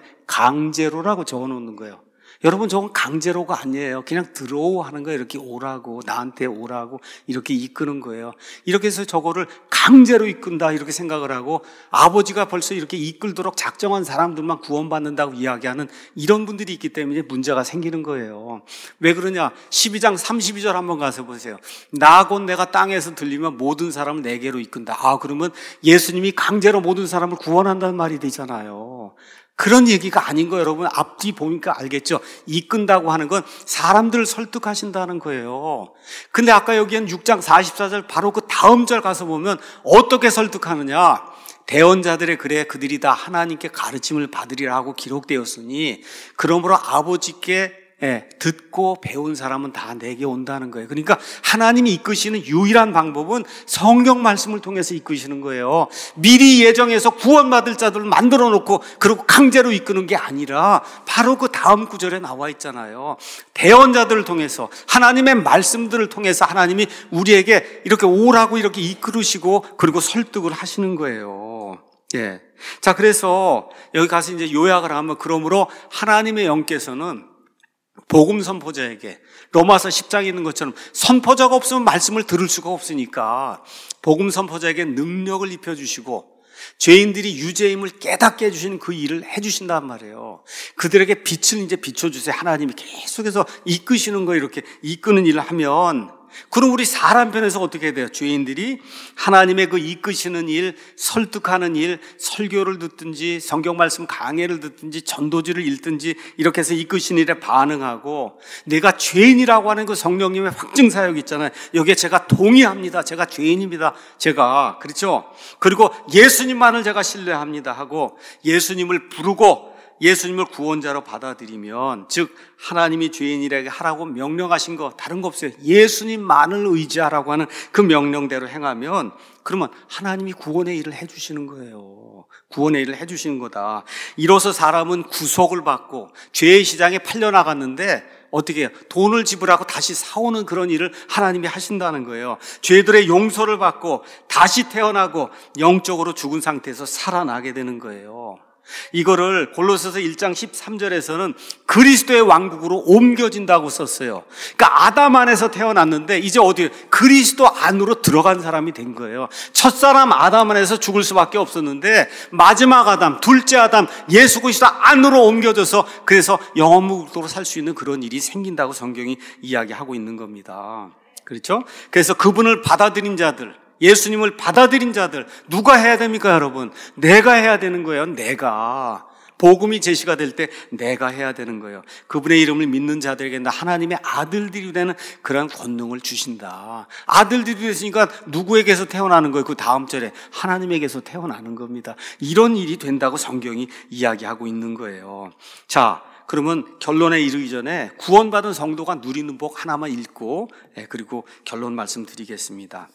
Speaker 1: 강제로라고 적어놓는 거예요. 여러분, 저건 강제로가 아니에요. 그냥 들어오 하는 거예요. 이렇게 오라고, 나한테 오라고 이렇게 이끄는 거예요. 이렇게 해서 저거를 강제로 이끈다 이렇게 생각을 하고 아버지가 벌써 이렇게 이끌도록 작정한 사람들만 구원받는다고 이야기하는 이런 분들이 있기 때문에 문제가 생기는 거예요. 왜 그러냐? 십이 장 삼십이 절 한번 가서 보세요. 나 곧 내가 땅에서 들리면 모든 사람을 내게로 이끈다. 아, 그러면 예수님이 강제로 모든 사람을 구원한다는 말이 되잖아요. 그런 얘기가 아닌 거예요. 여러분, 앞뒤 보니까 알겠죠? 이끈다고 하는 건 사람들을 설득하신다는 거예요. 근데 아까 여기엔 육 장 사십사 절 바로 그 다음 절 가서 보면 어떻게 설득하느냐? 대언자들의 글에 그들이 다 하나님께 가르침을 받으리라고 기록되었으니 그러므로 아버지께 예, 듣고 배운 사람은 다 내게 온다는 거예요. 그러니까 하나님이 이끄시는 유일한 방법은 성경 말씀을 통해서 이끄시는 거예요. 미리 예정해서 구원받을 자들을 만들어 놓고 그리고 강제로 이끄는 게 아니라 바로 그 다음 구절에 나와 있잖아요. 대언자들을 통해서 하나님의 말씀들을 통해서 하나님이 우리에게 이렇게 오라고 이렇게 이끌으시고 그리고 설득을 하시는 거예요. 예. 자, 그래서 여기 가서 이제 요약을 하면 그러므로 하나님의 영께서는 복음 선포자에게 로마서 십 장에 있는 것처럼 선포자가 없으면 말씀을 들을 수가 없으니까 복음 선포자에게 능력을 입혀주시고 죄인들이 유죄임을 깨닫게 해주시는 그 일을 해주신단 말이에요. 그들에게 빛을 이제 비춰주세요. 하나님이 계속해서 이끄시는 거 이렇게 이끄는 일을 하면 그럼 우리 사람 편에서 어떻게 해야 돼요? 죄인들이 하나님의 그 이끄시는 일, 설득하는 일, 설교를 듣든지 성경 말씀 강해를 듣든지 전도지를 읽든지 이렇게 해서 이끄시는 일에 반응하고 내가 죄인이라고 하는 그 성령님의 확증 사역 있잖아요. 여기에 제가 동의합니다. 제가 죄인입니다. 제가 그렇죠? 그리고 예수님만을 제가 신뢰합니다 하고 예수님을 부르고 예수님을 구원자로 받아들이면 즉 하나님이 죄인이라게 하라고 명령하신 거 다른 거 없어요. 예수님만을 의지하라고 하는 그 명령대로 행하면 그러면 하나님이 구원의 일을 해주시는 거예요. 구원의 일을 해주시는 거다. 이로써 사람은 구속을 받고 죄의 시장에 팔려나갔는데 어떻게 해요? 돈을 지불하고 다시 사오는 그런 일을 하나님이 하신다는 거예요. 죄들의 용서를 받고 다시 태어나고 영적으로 죽은 상태에서 살아나게 되는 거예요. 이거를 골로새서 일 장 십삼 절에서는 그리스도의 왕국으로 옮겨진다고 썼어요. 그러니까 아담 안에서 태어났는데 이제 어디 그리스도 안으로 들어간 사람이 된 거예요. 첫사람 아담 안에서 죽을 수밖에 없었는데 마지막 아담, 둘째 아담 예수 그리스도 안으로 옮겨져서 그래서 영원무국도로 살 수 있는 그런 일이 생긴다고 성경이 이야기하고 있는 겁니다. 그렇죠? 그래서 그분을 받아들인 자들, 예수님을 받아들인 자들 누가 해야 됩니까, 여러분? 내가 해야 되는 거예요. 내가. 복음이 제시가 될 때 내가 해야 되는 거예요. 그분의 이름을 믿는 자들에게 하나님의 아들들이 되는 그런 권능을 주신다. 아들들이 됐으니까 누구에게서 태어나는 거예요? 그 다음 절에 하나님에게서 태어나는 겁니다. 이런 일이 된다고 성경이 이야기하고 있는 거예요. 자, 그러면 결론에 이르기 전에 구원받은 성도가 누리는 복 하나만 읽고 그리고 결론 말씀드리겠습니다.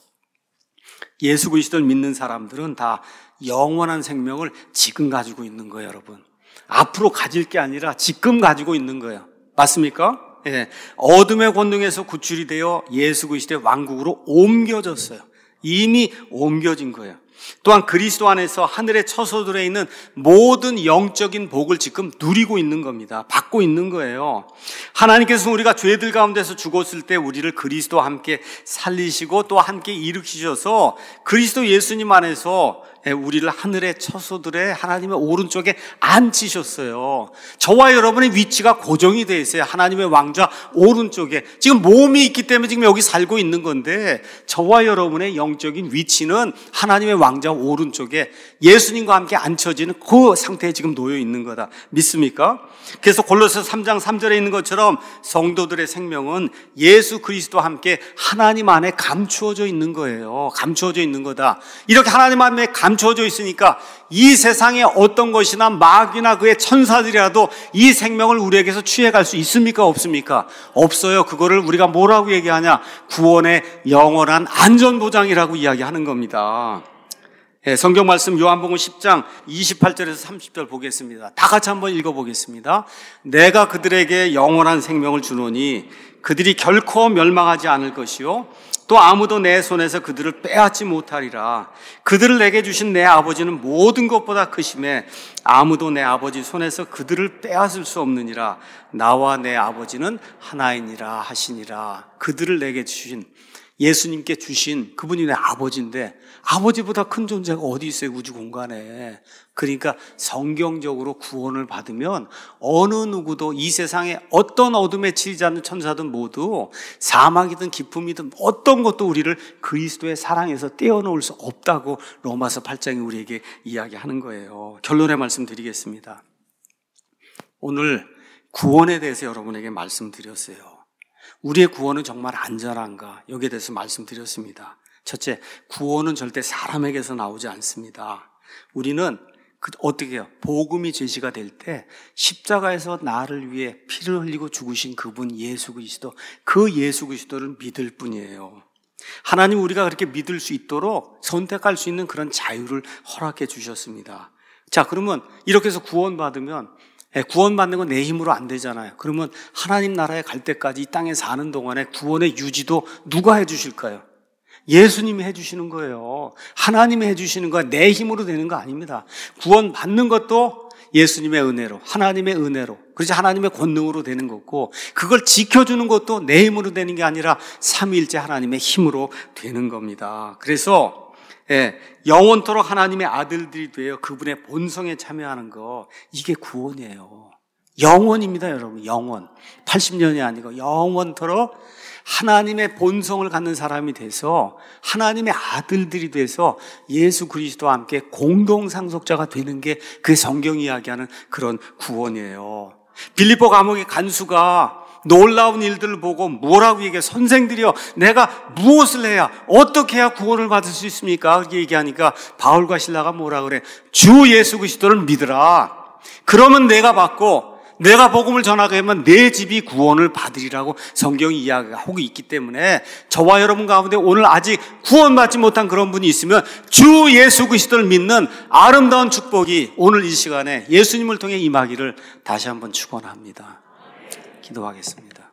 Speaker 1: 예수 그리스도를 믿는 사람들은 다 영원한 생명을 지금 가지고 있는 거예요, 여러분. 앞으로 가질 게 아니라 지금 가지고 있는 거예요. 맞습니까? 예. 어둠의 권능에서 구출이 되어 예수 그리스도의 왕국으로 옮겨졌어요. 이미 옮겨진 거예요. 또한 그리스도 안에서 하늘의 처소들에 있는 모든 영적인 복을 지금 누리고 있는 겁니다. 받고 있는 거예요. 하나님께서 우리가 죄들 가운데서 죽었을 때 우리를 그리스도와 함께 살리시고 또 함께 일으키셔서 그리스도 예수님 안에서 우리를 하늘의 처소들의 하나님의 오른쪽에 앉히셨어요. 저와 여러분의 위치가 고정이 되어 있어요. 하나님의 왕좌 오른쪽에. 지금 몸이 있기 때문에 지금 여기 살고 있는 건데, 저와 여러분의 영적인 위치는 하나님의 왕좌 오른쪽에 예수님과 함께 앉혀지는 그 상태에 지금 놓여 있는 거다. 믿습니까? 그래서 골로새 삼 장 삼 절에 있는 것처럼 성도들의 생명은 예수 그리스도와 함께 하나님 안에 감추어져 있는 거예요. 감추어져 있는 거다. 이렇게 하나님 안에 감추어져 있으니까 이 세상에 어떤 것이나 마귀나 그의 천사들이라도 이 생명을 우리에게서 취해갈 수 있습니까? 없습니까? 없어요. 그거를 우리가 뭐라고 얘기하냐? 구원의 영원한 안전보장이라고 이야기하는 겁니다. 예, 성경 말씀 요한복음 십 장 이십팔 절에서 삼십 절 보겠습니다. 다 같이 한번 읽어보겠습니다. 내가 그들에게 영원한 생명을 주노니 그들이 결코 멸망하지 않을 것이요 또 아무도 내 손에서 그들을 빼앗지 못하리라. 그들을 내게 주신 내 아버지는 모든 것보다 크심에 아무도 내 아버지 손에서 그들을 빼앗을 수 없느니라. 나와 내 아버지는 하나이니라 하시니라. 그들을 내게 주신, 예수님께 주신 그분이 내 아버지인데 아버지보다 큰 존재가 어디 있어요? 우주 공간에. 그러니까 성경적으로 구원을 받으면 어느 누구도 이 세상에 어떤 어둠에 치이지 않는 천사든 모두 사막이든 기쁨이든 어떤 것도 우리를 그리스도의 사랑에서 떼어놓을 수 없다고 로마서 팔 장이 우리에게 이야기하는 거예요. 결론의 말씀 드리겠습니다. 오늘 구원에 대해서 여러분에게 말씀드렸어요. 우리의 구원은 정말 안전한가? 여기에 대해서 말씀드렸습니다. 첫째, 구원은 절대 사람에게서 나오지 않습니다. 우리는 그 어떻게 해요? 복음이 제시가 될 때 십자가에서 나를 위해 피를 흘리고 죽으신 그분 예수 그리스도, 그 예수 그리스도를 믿을 뿐이에요. 하나님 우리가 그렇게 믿을 수 있도록 선택할 수 있는 그런 자유를 허락해 주셨습니다. 자, 그러면 이렇게 해서 구원받으면, 구원받는 건 내 힘으로 안 되잖아요. 그러면 하나님 나라에 갈 때까지 이 땅에 사는 동안에 구원의 유지도 누가 해 주실까요? 예수님이 해주시는 거예요. 하나님이 해주시는 거야. 내 힘으로 되는 거 아닙니다. 구원 받는 것도 예수님의 은혜로, 하나님의 은혜로, 그렇지 하나님의 권능으로 되는 거고, 그걸 지켜주는 것도 내 힘으로 되는 게 아니라 삼위일체 하나님의 힘으로 되는 겁니다. 그래서 예, 영원토록 하나님의 아들들이 되어 그분의 본성에 참여하는 거, 이게 구원이에요. 영원입니다, 여러분. 영원. 팔십 년이 아니고 영원토록 하나님의 본성을 갖는 사람이 돼서 하나님의 아들들이 돼서 예수 그리스도와 함께 공동상속자가 되는 게 그 성경이 이야기하는 그런 구원이에요. 빌립보 감옥의 간수가 놀라운 일들을 보고 뭐라고 얘기해? 선생들이여, 내가 무엇을 해야, 어떻게 해야 구원을 받을 수 있습니까? 그렇게 얘기하니까 바울과 실라가 뭐라 그래? 주 예수 그리스도를 믿으라. 그러면 내가 받고 내가 복음을 전하게 하면 내 집이 구원을 받으리라고 성경이 이야기하고 있기 때문에 저와 여러분 가운데 오늘 아직 구원받지 못한 그런 분이 있으면 주 예수 그리스도를 믿는 아름다운 축복이 오늘 이 시간에 예수님을 통해 임하기를 다시 한번 축원합니다. 기도하겠습니다.